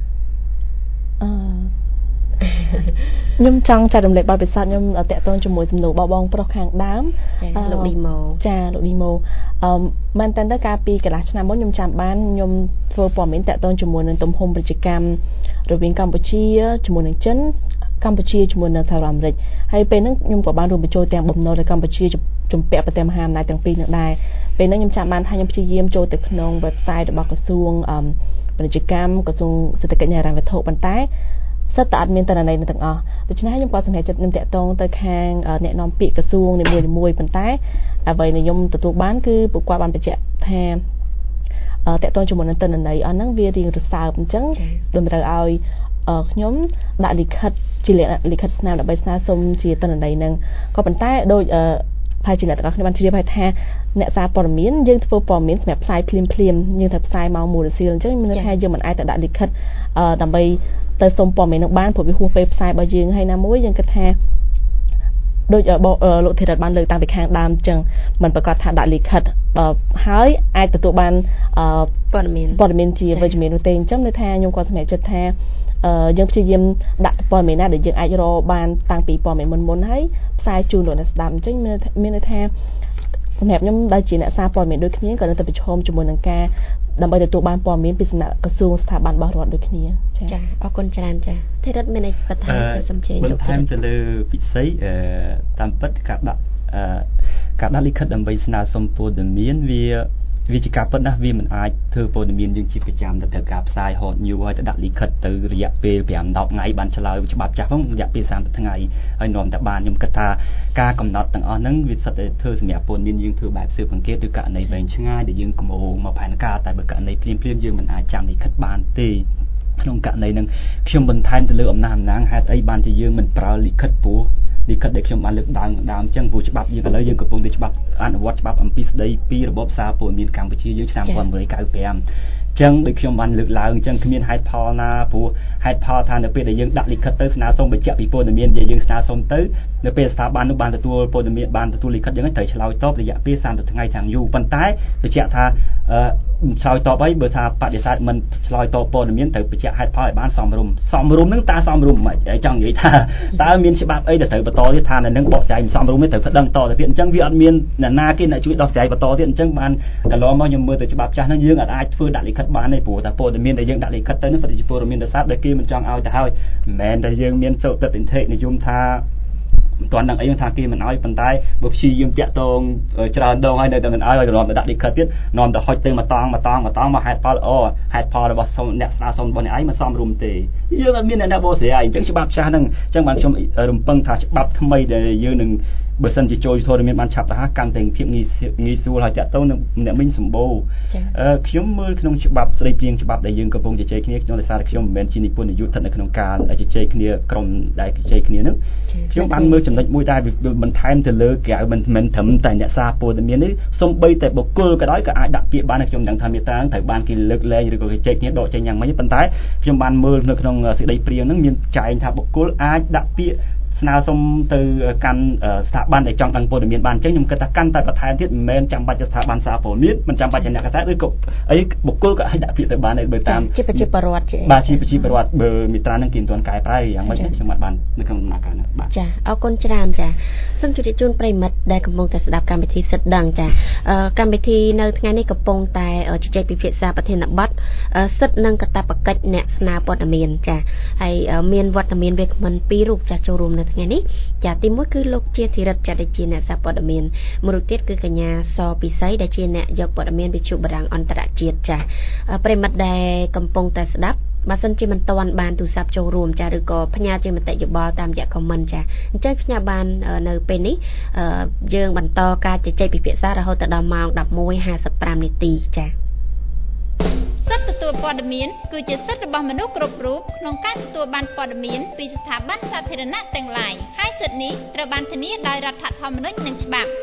ខ្ញុំចង់ចែករំលែកបទពិសោធន៍ខ្ញុំតាក់ទងជាមួយសំណួរបងប្រុសខាងដើមលោកឌីម៉ូចាលោកឌីម៉ូមែនតើទៅកាលពីកន្លះឆ្នាំមុនខ្ញុំចាំបានខ្ញុំធ្វើព័ត៌មានតាក់ទងជាមួយនឹងទំហំពាណិជ្ជកម្មរវាងកម្ពុជាជាមួយនឹងចិនកម្ពុជាជាមួយនៅសហរដ្ឋអាមេរិកហើយពេលហ្នឹងខ្ញុំក៏បានរួមបញ្ចូលទាំងបំណុលដែលកម្ពុជាជំពាក់ប្រទេសមហាអំណាចទាំងពីរនឹងដែរពេលហ្នឹងខ្ញុំចាំបានថាខ្ញុំព្យាយាមចូលទៅក្នុង website របស់ក្រសួងពាណិជ្ជកម្មក្រសួងសេដ្ឋកិច្ចនិងហិរញ្ញវត្ថុប៉ុន្តែសិតតែអត់មានតនន័យទាំងអស់ដូច្នេះខ្ញុំក៏សម្រេចចិត្តខ្ញុំតាក់ទងទៅខាងអ្នកនាំពាក្យក្រសួងនីមួយៗប៉ុន្តែអ្វីដែលខ្ញុំទទួលបានគឺពួកគាត់បានបញ្ជាក់ថាតាក់ទងជាមួយនឹងតនន័យអស់ហ្នឹងវារៀងរសើបអញ្ចឹងតម្រូវឲ្យខ្ញុំដាក់លិខិតជាលិខិតស្នាមដើម្បីស្នើសុំជាតនន័យហ្នឹងក៏ប៉ុន្តែដូចហើយជាអ្នកទាំងអស់គ្នាបានជម្រាបឲ្យថាអ្នកសារព័ត៌មានយើងធ្វើព័ត៌មានសម្រាប់ផ្សាយភ្លាមយើងត្រូវផ្សាយម៉ោង1រសៀលអញ្ចឹងមានន័យថាយើងមិនអាចទៅដាក់លិខិតដើម្បីទៅសុំព័ត៌មាននឹងបានព្រោះវាហួសពេលផ្សាយរបស់យើងហើយណាមួយយើងគិតថាដូចលោកធីរិតបានលើកតាំងពីខាងដើមអញ្ចឹងមិនប្រកាសថាដាក់លិខិតហើយអាចទទួលបានព័ត៌មានជាវិជ្ជមាននោះទេអញ្ចឹងន័យថាខ្ញុំក៏សម្រេចចិត្តថាយើងព្យាយាមដាក់ព័ត៌មានណាដែលយើងអាចរកបានតាំងពីព័ត៌មានមុនហើយផ្សាយជូនលោកអ្នកស្ដាប់អញ្ចឹងមានន័យថាសម្រាប់ខ្ញុំដែលជាអ្នកសារព័ត៌មានដូចគ្នាក៏នៅតែប្រឈមជាមួយនឹងការដើម្បីទទួលបានព័ត៌មានពីសំណាក់ក្រសួងស្ថាប័នរបស់រដ្ឋដូចគ្នាចាអរគុណច្រើនចាធីរិតមានអីបន្ថែមទៅសំជេងបន្ថែមទៅលើពិសីតាមពិតការដាក់លិខិតដើម្បីស្នើសុំព័ត៌មានវាជាការពិតណាស់វាមិនអាចធ្វើព័ត៌មានយើងជាប្រចាំទៅត្រូវការផ្សាយ hot news ហើយទៅដាក់លិខិតទៅរយៈពេល5-10ថ្ងៃបានឆ្លើយច្បាប់ចាស់ផងរយៈពេល30ថ្ងៃហើយនាំតែបានខ្ញុំគិតថាការកំណត់ទាំងអស់ហ្នឹងវាសិតតែធ្វើសម្រាប់ព័ត៌មានយើងធ្វើបែបស៊ើបអង្កេតឬករណីវែងឆ្ងាយដែលយើងកំងមកផែនការតែបើករណីភ្លាមយើងមិនអាចចាំលិខិតបានទេក្នុងករណីហ្នឹងខ្ញុំបន្ថែមទៅលើអំណាចហេតុអីបានជាយើងមិនប្រើលិខិតព្រោះលិខិតដែលខ្ញុំបានលើកដើមអញ្ចឹងព្រោះច្បាប់យើងឥឡូវយើងកំពុងតែច្បាប់អនុវត្តច្បាប់អំពីស្ដីពីរបបសារព័ត៌មានកម្ពុជាយើងឆ្នាំ1995អញ្ចឹងដូចខ្ញុំបានលើកឡើងអញ្ចឹងគ្មានហេតុផលណាព្រោះហេតុផលថានៅពេលដែលយើងដាក់លិខិតទៅស្នើសុំបញ្ជាក់ពីព័ត៌មានដែលយើងស្នើសុំទៅនៅពេលស្ថាប័ននោះបានទទួលព័ត៌មានបានទទួលលិខិតយ៉ាងហ្នឹងត្រូវឆ្លើយតបរយៈពេល30ថ្ងៃខាងយូរប៉ុន្តែបញ្ជាក់ថាឆ្លើយតបអីបើថាបដិសេធមិនឆ្លើយតបព័ត៌មានត្រូវបញ្ជាក់ហេតុផលឲ្យបានសមរម្យហ្នឹងតើសមរម្យមិនចង់និយាយថាតើមានច្បាប់អីដែលត្រូវបន្តទៀតថានៅនឹងបកស្រាយមិនសមរម្យទេត្រូវប្តឹងតទៅទៀតអញ្ចឹងវាអត់មានអ្នកណាគេអ្នកជួយដោះស្រាយបន្តទៀតអញ្ចឹងបានកន្លងមកខ្ញុំមើលទៅច្បាប់ចាស់ហ្នឹងយើងអាចធ្វើដាក់លិខិតបានទេព្រោះតែព័ត៌មានដែលយើងដាក់លិខិតទៅហ្នឹងពិតជាព័ត៌មានដោយសារដែលគេមិនចង់ឲ្យទៅហើយមិនមែនតែយើងមានសុទិដ្ឋិនិយមថាមិនទាន់ដឹងអីថាគេមិនឲ្យប៉ុន្តែបើព្យាយាមតាក់ទងច្រើនដងហើយនៅតែមិនឲ្យនាំទៅដាក់លិខិតទៀតនាំទៅហុចទៅមកហេតុផលហេតុផលរបស់អ្នកស្នើសុំរបស់អ្នកឯងមិនសមរម្យទេយើងអត់មានអ្នកណាបកស្រាយអញ្ចឹងច្បាប់ចាស់ហ្នឹងអញ្ចឹងបានខ្ញុំរំពឹងថាច្បាប់ថ្មីដែលយើងនឹងបើសិនជាចូលធរមានបានឆាប់រហ័សកាន់តែភាពងាយស្រួលហើយតាក់ទងនឹងអ្នកមីងសម្បូរខ្ញុំមើលក្នុងច្បាប់ស្ដីព្រៀងច្បាប់ដែលយើងកំពុងជជែកគ្នាខ្ញុំដោយសារតែខ្ញុំមិនមែនជានិពន្ធយុទ្ធនៅក្នុងការជជែកគ្នាក្រុមដែលជជែកគ្នាហ្នឹងខ្ញុំបានមើលចំណុចមួយដែរបន្ថែមទៅលើក្រៅមិនត្រឹមតែអ្នកសារព័ត៌មាននេះសូម្បីតែបុគ្គលក៏ដោយក៏អាចដាក់ពាក្យបានខ្ញុំដឹងថាមេត្រាហ្នឹងត្រូវបានគេលើកលែងឬក៏គេជែកគ្នាដកចេញយ៉ាងម៉េចប៉ុន្តែខ្ញុំបានមើលនៅក្នុងសេចក្តីព្រៀងហ្នឹងមានចែងថាបុគ្គលអាចដាក់ពាក្យស្នើសុំទៅកាន់ស្ថាប័នដែលចង់ដឹងព័ត៌មានបានអញ្ចឹងខ្ញុំគិតថាកាន់តែបន្ថែមទៀតមិនមែនចាំបាច់ស្ថាប័នសារព័ត៌មានមិនចាំបាច់អ្នកកសែតឬក៏អីបុគ្គលក៏អាចដាក់ពាក្យទៅបានដែរបើតាមជាប្រជាពលរដ្ឋបាទជាប្រជាពលរដ្ឋបើមេត្រានឹងគេមិនទាន់កែប្រែយ៉ាងម៉េចខ្ញុំបាននៅក្នុងដំណាក់កាលហ្នឹងបាទចាអរគុណច្រើនចាសូមជម្រាបជូនប្រិមិត្តដែលកំពុងតែស្ដាប់កម្មវិធីសិទ្ធិដឹងចាកម្មវិធីនៅថ្ងៃនេះកំពុងតែជជែកពិភាក្សាប្រធានបទសិទ្ធិនិងកាតព្វកិច្ចអ្នកស្នើព័ត៌មានចាហើយមានវត្តមានវាគ្មិន2រូបចាចូលរួមនៅថ្ងៃនេះចាទីមួយគឺលោកជាធីរិតចាដែលជាអ្នកសារព័ត៌មានមួយរូបទៀតគឺកញ្ញាសពិសីដែលជាអ្នកយកព័ត៌មានវិទ្យុបារាំងអន្តរជាតិចាប្រិមិត្តដែលកំពុងតែស្ដាប់បើសិនជាមិនទាន់បានទូរស័ព្ទចូលរួមចាឬក៏ផ្ញើជាមតិយោបល់តាមរយៈ comment ចាអញ្ចឹងផ្ញើបាននៅពេលនេះយើងបន្តការជជែកពិភាក្សារហូតដល់ម៉ោង 11:55 នាទីចាសិទ្ធិទទួលព័ត៌មានគឺជាសិទ្ធិរបស់មនុស្សគ្រប់រូបក្នុងការទទួលបានព័ត៌មានពីស្ថាប័នសាធារណៈទាំងឡាយហើយសិទ្ធិនេះត្រូវបានធានាដោយរដ្ឋធម្មនុញ្ញនិងច្បាប់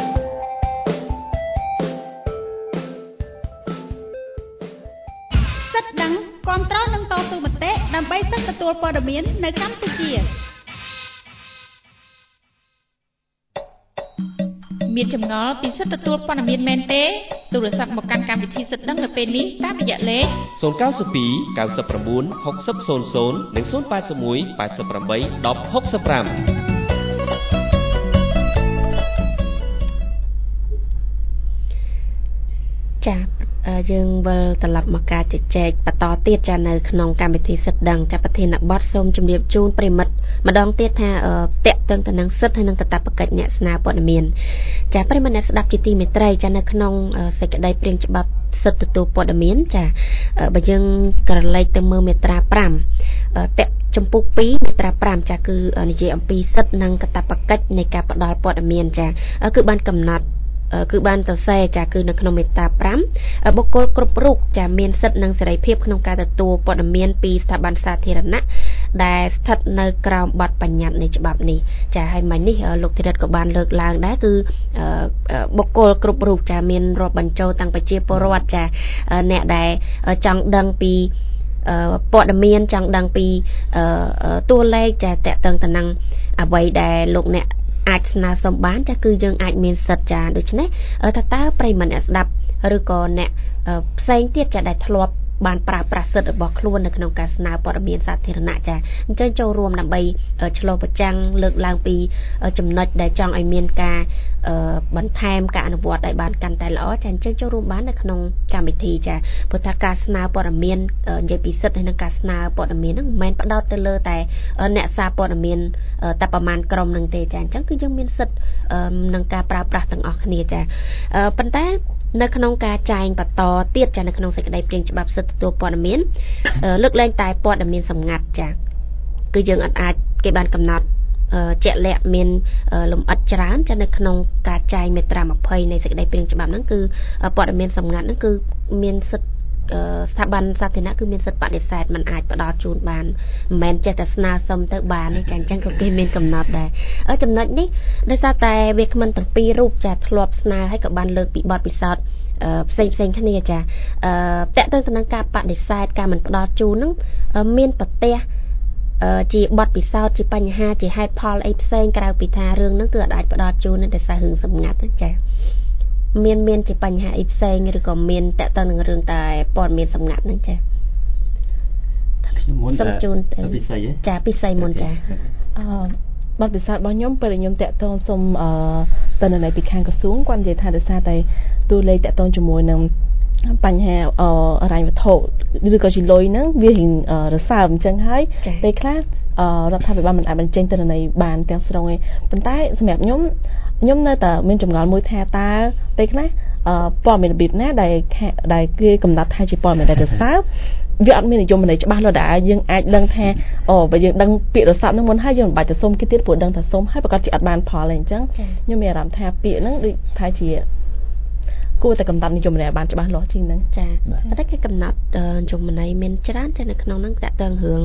សសិទ្ធដឹងគាំទ្រនិងតស៊ូមតិដើម្បីសិទ្ធិទទួលព័ត៌មាននៅកម្ពុជាមានចម្ងល់ពីសិទ្ធិទទួលព័ត៌មានមែនទេទូរស័ព្ទមកកាន់កម្មវិធីសិទ្ធិដឹងនៅពេលនេះតាមរយៈលេខ 092 99 6000និង081 88 1065 ចាយើងវិលត្រឡប់មកការជជែកបន្តទៀតចានៅក្នុងកម្មវិធីសិទ្ធិដឹងចាប្រធានបទសូមជម្រាបជូនប្រិមិត្តម្ដងទៀតថាតេតឹងទៅនឹងសិទ្ធិហើយនឹងកាតព្វកិច្ចអ្នកស្នើព័ត៌មានចាប្រិមិត្តអ្នកស្ដាប់ជាទីមេត្រីចានៅក្នុងសេចក្តីព្រាងច្បាប់សិទ្ធិទទួលព័ត៌មានចាបើយើងក្រឡេកទៅមើលមាត្រា5តេចំពុក2មាត្រា5ចាគឺនិយាយអំពីសិទ្ធិនិងកាតព្វកិច្ចនៃការផ្ដល់ព័ត៌មានចាគឺបានកំណត់គឺបានសរសេរចាគឺនៅក្នុងមាត្រា5បុគ្គលគ្រប់រូបចាមានសិទ្ធិនិងសេរីភាពក្នុងការទទួលព័ត៌មានពីស្ថាប័នសាធារណៈដែលស្ថិតនៅក្រោមបទបញ្ញត្តិនៃច្បាប់នេះចាហើយមិញនេះលោកធីរិតក៏បានលើកឡើងដែរគឺបុគ្គលគ្រប់រូបចាមានរាប់បញ្ចូលតាំងប្រជាពលរដ្ឋចាអ្នកដែលចង់ដឹងពីព័ត៌មានចង់ដឹងពីតួលេខចាតកតឹងទៅនឹងអ្វីដែលលោកអ្នកអាចស្នើសុំបានចាគឺយើងអាចមានសិទ្ធិចាដូច្នេះតើប្រិយមិត្តអ្នកស្ដាប់ឬក៏អ្នកផ្សេងទៀតចាដែលធ្លាប់បានប្រើប្រាស់សិទ្ធិរបស់ខ្លួននៅក្នុងការស្នើព័ត៌មានសាធារណៈចាអញ្ចឹងចូលរួមដើម្បីឆ្លុះប្រចាំងលើកឡើងពីចំណុចដែលចង់ឲ្យមានការបន្ថែមការអនុវត្តឲ្យបានកាន់តែល្អចាអញ្ចឹងចូលរួមបាននៅក្នុងកម្មវិធីចាព្រោះថាការស្នើព័ត៌មាននិយាយពីសិទ្ធិហើយនឹងការស្នើព័ត៌មានហ្នឹងមិនមែនផ្ដោតទៅលើតែអ្នកសារព័ត៌មានតែប្រមាណក្រុមនឹងទេចាអញ្ចឹងគឺយើងមានសិទ្ធិនឹងការប្រើប្រាស់ទាំងអស់គ្នាចាប៉ុន្តែនៅក្នុងការចែងបន្តទៀតចានៅក្នុងសេចក្តីព្រាងច្បាប់សិទ្ធិទទួលព័ត៌មានលើកលែងតែព័ត៌មានសម្ងាត់ចាគឺយើងអាចគេបានកំណត់ជាក់លាក់មានលំអិតច្រើនចានៅក្នុងការចែងមាត្រា20នៃសេចក្តីព្រាងច្បាប់ហ្នឹងគឺព័ត៌មានសម្ងាត់ហ្នឹងគឺមានសិទ្ធិស្ថាប័នសាធារណៈគឺមានសិទ្ធិបដិសេធមិនអាចផ្ដល់ជូនបានមិនមែនចេះតែស្នើសុំទៅបានទេចាអញ្ចឹងក៏គេមានកំណត់ដែរចំណុចនេះដោយសារតែវាគ្មិនទាំងពីររូបចាធ្លាប់ស្នើហើយក៏បានលើកពីបទពិសោធន៍ផ្សេងគ្នាចាតកតឹងទៅនឹងការបដិសេធការមិនផ្ដល់ជូនហ្នឹងមានប្រទេសជាបទពិសោធន៍ជាបញ្ហាជាហេតុផលអីផ្សេងក្រៅពីថារឿងហ្នឹងគឺអាចផ្ដល់ជូននៅតែសាររឿងសម្ងាត់ហ្នឹងចាមានជាបញ្ហាអីផ្សេងឬក៏មានតកតនឹងរឿងតែព័ត៌មានសម្ងាត់ហ្នឹងចាខ្ញុំមុនសូមជូនពិសីចាពិសីមុនចាបទពិសោធន៍របស់ខ្ញុំពេលខ្ញុំតកតងសូមតនន័យពីខាងក្រសួងគាត់និយាយថាដោយសារតែតួលេខតកតងជាមួយនឹងបញ្ហាអរញ្ញវត្ថុឬក៏ជាលុយហ្នឹងវារៀងរសើបអញ្ចឹងហើយពេលខ្លះរដ្ឋាភិបាលមិនអាចបញ្ចេញទិន្នន័យបានទាំងស្រុងទេប៉ុន្តែសម្រាប់ខ្ញុំនៅតែមានចម្ងល់មួយថាតើពេលខ្លះព័ត៌មានរបៀបណាដែលគេកំណត់ថាជាព័ត៌មានដែលរសើបវាអត់មាននិយមន័យច្បាស់លាស់ដែលយើងអាចដឹងថាបើយើងដឹងពាក្យរសើបហ្នឹងមុនហើយយើងមិនបាច់ទៅសុំគេទៀតព្រោះដឹងថាសុំហើយប្រកាសជាអត់បានផលទេអញ្ចឹងខ្ញុំមានអារម្មណ៍ថាពាក្យហ្នឹងដូចថាជាគួរតែកំណត់និយមន័យឲ្យបានច្បាស់លាស់ជាងហ្នឹងចាប៉ុន្តែគេកំណត់និយមន័យមានច្រើនតែនៅក្នុងហ្នឹងតើតើរឿង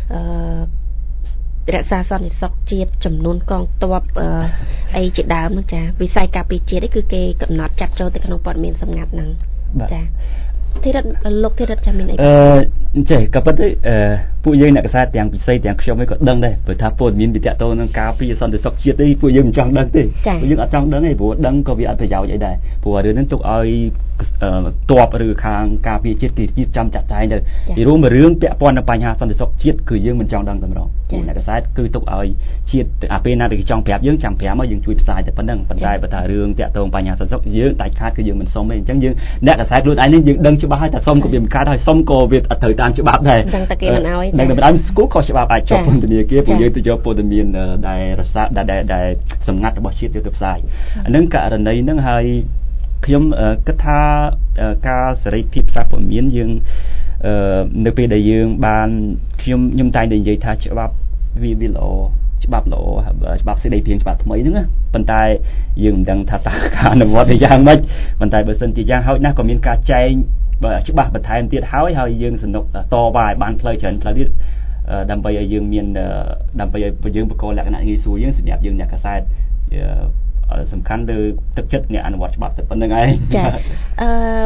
រក្សាសន្តិសុខជាតិចំនួនកងទ័ពអីជាដើមហ្នឹងចាវិស័យការពារជាតិគឺគេកំណត់ចាត់ចូលទៅក្នុងព័ត៌មានសម្ងាត់ហ្នឹងចាធីរិតលោកធីរិតចាំមានអីចេះក៏ប៉ុន្តែពួកយើងអ្នកកសែតទាំងពិសីទាំងខ្ញុំឯងក៏ដឹងដែរព្រោះថាព័ត៌មានវិទ្យាតោនឹងការពារសន្តិសុខជាតិនេះពួកយើងមិនចង់ដឹងទេពួកយើងអត់ចង់ដឹងទេព្រោះដឹងក៏វាអត់ប្រយោជន៍អីដែរព្រោះរឿងហ្នឹងទុកឲ្យតបឬខាងការពារជាតិគេរៀបចំចាត់ចែងទៅពីរួមរឿងពាក់ព័ន្ធនឹងបញ្ហាសន្តិសុខជាតិគឺយើងមិនចង់ដឹងតែម្ដងអ្នកកសែតគឺទុកឲ្យជាតិអាពេលណាដែលគេចង់ប្រាប់យើងចាំប្រាប់មកយើងជួយផ្សាយតែប៉ុណ្្នឹងប៉ុន្តែបើថារឿងតាក់ទងបញ្ហាសន្តិសុខយើងដាច់ខាតគឺយើងមិនសុំទេអញ្ចឹងយើងអ្នកកសែតខ្លួនឯងនេះយើងដឹងច្បាស់ហើយតែសុំក៏វាមិនកើតហើយសុំក៏វាអត់ត្រូវតាមច្បាប់ដែរដឹងតែគេមិនឲ្យដឹងតែមិនឲ្យស្គាល់ក៏ច្បាប់អាចជាប់ពន្ធនាគារព្រោះយើងទៅយកព័ត៌មានដែលរសាដែលសម្ងាត់របស់ជាតិយកទៅផ្សាយអានឹងករណីហ្នឹងហើយខ្ញុំគិតថាការសេរីភាពសារព័ត៌មានយើងនៅពេលដែលយើងបានខ្ញុំតែងតែនិយាយថាច្បាប់វាល្អច្បាប់ល្អច្បាប់សេរីភាពច្បាប់ថ្មីហ្នឹងប៉ុន្តែយើងមិនដឹងថាតើការអនុវត្តវាយ៉ាងម៉េចប៉ុន្តែបើសិនជាយ៉ាងហោចណាស់ក៏មានការចែងច្បាស់បន្ថែមទៀតហើយយើងសនុកតវ៉ាឲ្យបានផ្លូវច្រើនផ្លូវទៀតដើម្បីឲ្យយើងមានដើម្បីឲ្យយើងបង្កលក្ខណៈងាយស្រួលយើងសម្រាប់យើងអ្នកកសែតសំខាន់លើទឹកចិត្តអ្នកអនុវត្តច្បាប់តែប៉ុណ្្នឹងឯងចា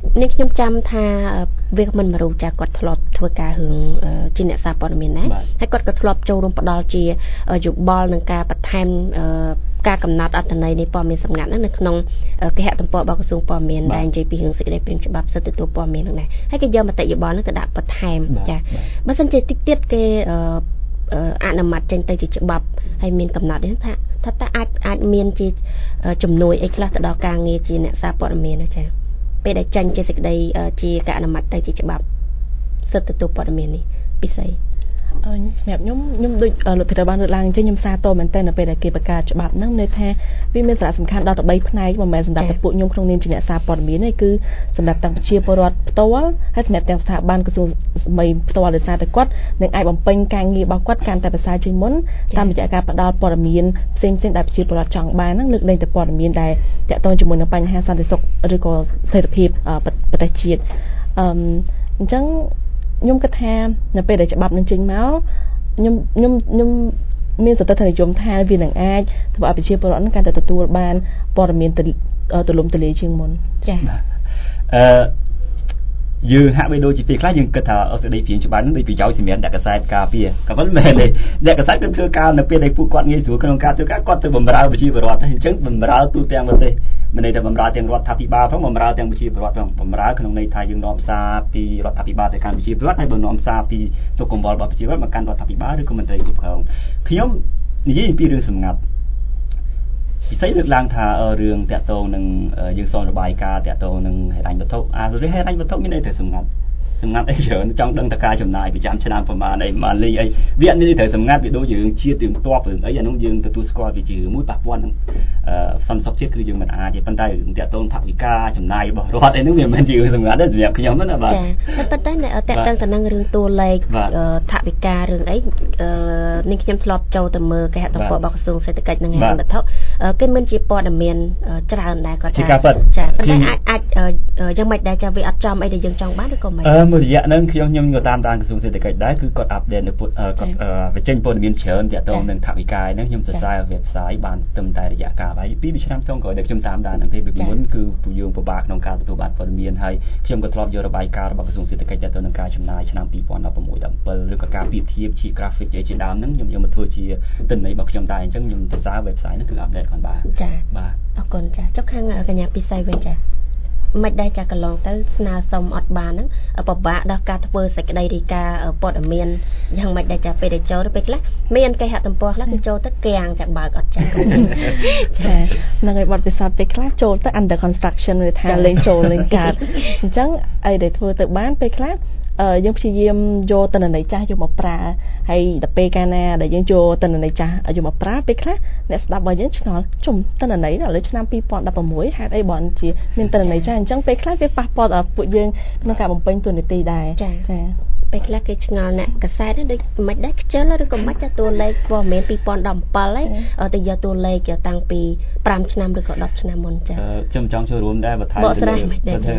នេះខ្ញុំចាំថាវាមិនមរុចាគាត់ធ្លាប់ធ្វើការរឿងជាអ្នកសារព័ត៌មានណាហើយគាត់ក៏ធ្លាប់ចូលរួមផ្ដល់ជាយោបល់នឹងការបន្ថែមការកំណត់អត្ថន័យនៃព័ត៌មានសម្ងាត់ហ្នឹងនៅក្នុងគេហទំព័ររបស់ក្រសួងព័ត៌មានដែលនិយាយពីរឿងសេចក្តីព្រាងច្បាប់សិទ្ធិទទួលព័ត៌មានហ្នឹងដែរហើយគេយកមតិយោបល់ហ្នឹងទៅដាក់បន្ថែមចាបើសិនជាតិចទៀតគេអនុម័តចេញទៅជាច្បាប់ហើយមានកំណត់ហ្នឹងថាតើអាចមានជាជំនួយអីខ្លះទៅដល់ការងារជាអ្នកសារព័ត៌មានណាចាពេលដែលចាញ់ជាសេចក្តីជាការអនុម័តទៅជាច្បាប់សិទ្ធិទទួលព័ត៌មាននេះពិសេសសម្រាប់ខ្ញុំដូចលោកធារាបានលើកឡើងអញ្ចឹងខ្ញុំសារតមែនតើនៅពេលដែលគេបង្កើតច្បាប់ហ្នឹងន័យថាវាមានសារៈសំខាន់ដល់ទៅ3ផ្នែកមិនមែនសម្រាប់តែពួកខ្ញុំក្នុងនាមជាអ្នកសារព័ត៌មានទេគឺសម្រាប់ទាំងប្រជាពលរដ្ឋផ្ទាល់ហើយសម្រាប់ទាំងស្ថាប័នក្រសួងស្មីផ្ទាល់ដោយសារតែគាត់នឹងអាចបំពេញការងាររបស់គាត់កាន់តែប្រសើរជាងមុនតាមរយៈការផ្ដល់ព័ត៌មានផ្សេងៗដែលប្រជាពលរដ្ឋចង់បានហ្នឹងលើកលែងតែព័ត៌មានដែលតាក់ទងជាមួយនឹងបញ្ហាសន្តិសុខឬក៏ស្ថិរភាពប្រទេសជាតិអញ្ចឹងខ្ញុំគិតថានៅពេលដែលច្បាប់នឹងចេញមកខ្ញុំមានសន្តិដ្ឋាននិយមថាវានឹងអាចធ្វើឲ្យប្រជាពលរដ្ឋនឹងកាន់តែទទួលបានព័ត៌មានទូលំទូលាយជាងមុនចា៎យើងហាក់បីដូចជាពេលខ្លះយើងគិតថាសេចក្តីព្រាងច្បាប់នឹងដូចប្រយោជន៍សម្រាប់អ្នកកសែតការពារក៏មិនមែនទេអ្នកកសែតគឺធ្វើការនៅពេលដែលពួកគាត់ងាយស្រួលក្នុងការធ្វើការគាត់ទៅបម្រើប្រជាពលរដ្ឋអញ្ចឹងបម្រើទូទាំងប្រទេសមិនន័យថាបម្រើទាំងរដ្ឋាភិបាលផងបម្រើទាំងប្រជាពលរដ្ឋផងបម្រើក្នុងន័យថាយើងនាំសារពីរដ្ឋាភិបាលទៅកាន់ប្រជាពលរដ្ឋហើយបើនាំសារពីទុកកង្វល់របស់ប្រជាពលរដ្ឋមកកាន់រដ្ឋាភិបាលឬក៏មន្ត្រីគ្រប់គ្រងខ្ញុំនិយាយពីរឿងសម្ងាត់ពិសេសលើកឡើងថារឿងតាក់ទងនឹងយើងសូមរបាយការណ៍តាក់ទងនឹងហេតុអញ្ញវត្ថុហេតុអញ្ញវត្ថុមានន័យថាសម្ងាត់អីច្រើនចង់ដឹងតើការចំណាយប្រចាំឆ្នាំប្រមាណអីបានលីអីវាអត់មានន័យថាសម្ងាត់វាដូចជារឿងជាតិរឿងតបរឿងអីអានោះយើងទទួលស្គាល់វាជារឿងមួយប៉ះពាល់នឹងសន្តិសុខជាតិគឺយើងមិនអាចទេប៉ុន្តែរឿងតាក់ទងថវិកាចំណាយរបស់រដ្ឋអីនោះវាមិនមែនជារឿងសម្ងាត់ទេសម្រាប់ខ្ញុំណាបាទចាតែប៉ុន្តែតាក់ទងទៅនឹងរឿងតួលេខថវិការឿងអីនេះខ្ញុំធ្លាប់ចូលទៅមើលគេហទំព័ររបស់ក្រសួងសេដ្ឋកិច្ចនិងហិរញ្ញវត្ថុគេមិនជាព័ត៌មានច្រើនដែរគាត់ចាប៉ុន្តែអាចយ៉ាងម៉េចដែរចាវាអត់ចំអីដែលយើងចង់បានឬក៏មិនមួយរយៈហ្នឹងខ្ញុំក៏តាមដានក្រសួងសេដ្ឋកិច្ចដែរគឺគាត់អាប់ដេតនៅគាត់បញ្ចេញព័ត៌មានច្រើនទាក់ទងនឹងថវិកាហ្នឹងខ្ញុំសរសើរ website បានត្រឹមតែរយៈកាល2ឆ្នាំចុងក្រោយដែលខ្ញុំតាមដានហ្នឹងទេពីមុនគឺពួកយើងពិបាកក្នុងការទទួលបានព័ត៌មានហើយខ្ញុំក៏ធ្លាប់យករបាយការណ៍របស់ក្រសួងសេដ្ឋកិច្ចទាក់ទងនឹងការចំណាយឆ្នាំ2016-17ឬក៏ការប្រៀបធៀបជា graphic ជាដើមហ្នឹងខ្ញុំយកមកធ្វើជាទិន្នន័យរបស់ខ្ញុំដែរអញ្ចឹងខ្ញុំសរសើរ website ហ្នឹងគឺអាប់ដេតគាត់បានចាបាទអរគុណចាចុះខាងកញ្ញាពិសីវិញចាមិនដែរចាកន្លងទៅស្នើសុំអត់បានហ្នឹងពិបាកដល់ការធ្វើសេចក្តីរាយការណ៍ព័ត៌មានយ៉ាងម៉េចដែរចាពេលដែលចូលទៅពេលខ្លះមានគេហទំព័រខ្លះគឺចូលទៅកៀងចាបើកអត់ចាចាហ្នឹងហើយបទពិសោធន៍ពេលខ្លះចូលទៅ under construction វាថាលេងចូលលេងកើតអញ្ចឹងអីដែលធ្វើទៅបានពេលខ្លះយើងព្យាយាមយកតនន័យចាស់យកមកប្រើហើយដល់ពេលកាលណាដែលយើងយកតនន័យចាស់យកមកប្រើពេលខ្លះអ្នកស្ដាប់របស់យើងឆ្ងល់ជុំតនន័យដល់ឆ្នាំ2016ហេតុអីបានជាមានតនន័យចាស់អញ្ចឹងពេលខ្លះវាប៉ះពាល់ដល់ពួកយើងក្នុងការបំពេញតួនាទីដែរចាពេលខ្លះគេឆ្ងល់អ្នកកសែតដូចមិនដែរខ្ជិលឬក៏មិនចាតួលេខព័ត៌មាន2017ហើយទៅយកតួលេខតាំងពី5ឆ្នាំឬក៏10ឆ្នាំមុនចាខ្ញុំចង់ចូលរួមដែរបន្ថែមទៅ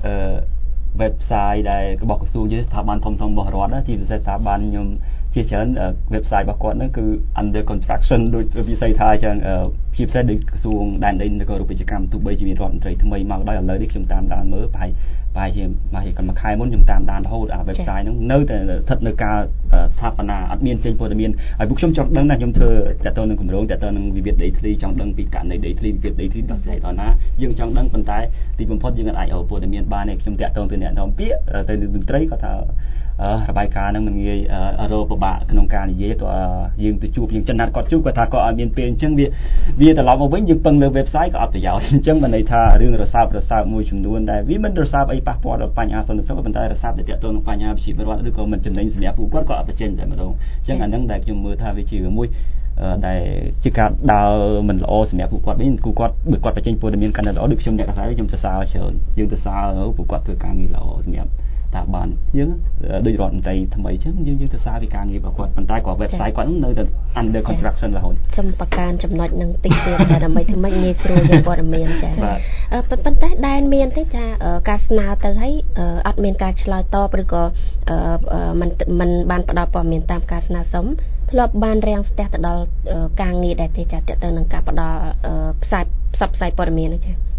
website ដែលរបស់ក្រសួងជាស្ថាប័នធំៗរបស់រដ្ឋជាពិសេសស្ថាប័នខ្ញុំជាច្រើន website របស់គាត់ហ្នឹងគឺ under construction ដូចវិស័យថាអញ្ចឹងជាពិសេសដូចក្រសួងដែនដីនិងរូបិយកម្មទោះបីជាមានរដ្ឋមន្ត្រីថ្មីមកដោយឥឡូវនេះខ្ញុំតាមដានមើលប្រហែលជាមួយខែមុនខ្ញុំតាមដានរហូតwebsite ហ្នឹងនៅតែស្ថិតនៅការស្ថាបនាអត់មានចេញព័ត៌មានហើយពួកខ្ញុំចង់ដឹងណាខ្ញុំធ្វើតើតើនឹងគម្រោងតើតើនឹងវិវាទដីធ្លីចង់ដឹងពីករណីដីធ្លីវិវាទដីធ្លីដោះស្រាយដល់ណាយើងចង់ដឹងប៉ុន្តែទីបំផុតយើងអាចរកព័ត៌មានបានទេខ្ញុំតាក់ទងទៅអ្នកនាំពាក្យទៅមន្ត្រីគាត់ថារបាយការណ៍ហ្នឹងមិនងាយរកពិបាកក្នុងការនិយាយក៏យើងទៅជួបយើងចំណាត់គាត់ជួបគាត់ថាគាត់ឲ្យមានពេលអញ្ចឹងវាត្រឡប់មកវិញយើងពឹងលើ website ក៏អត់ប្រយោជន៍អញ្ចឹងបានន័យថារឿងរសើបមួយចំនួនដែលវាមិនរសើបអីប៉ះពាល់ដល់បញ្ហាសន្តិសុខប៉ុន្តែរសើបតែទាក់ទងនឹងបញ្ហាប្រជាពលរដ្ឋឬក៏មិនចំណេញសម្រាប់ពួកគាត់ក៏អត់បញ្ចេញតែម្ដងអញ្ចឹងអាហ្នឹងដែលខ្ញុំមើលថាវាជារឿងមួយដែលជាការដើរមិនល្អសម្រាប់ពួកគាត់វិញគូគាត់បើគាត់បញ្ចេញព័ត៌មានកាន់តែល្អដូចខ្ញុំអ្នកកសាខ្ញុំសរសើរច្រើនយើងសរសើរពួកគាត់ធ្វើការងារល្អសម្រាប់តាបានយើងដូចរដ្ឋមន្ត្រីថ្មីអញ្ចឹងយើងទៅសារពីការងាររបស់គាត់ប៉ុន្តែក៏ website គាត់នៅតែ under construction រហូតខ្ញុំបង្កើនចំណុចនឹងតិចទៀតតែដើម្បីធ្វើម៉េចងាយស្រួលយកព័ត៌មានចាប៉ុន្តែដែនមានទេចាការស្នើទៅឲ្យអត់មានការឆ្លើយតបឬក៏มันបានផ្ដល់ព័ត៌មានតាមការស្នើសុំធ្លាប់បានរាំងស្ទះទៅដល់ការងារដែរទេចាតទៅនឹងការផ្ដល់ផ្សព្វផ្សាយព័ត៌មាននោះចា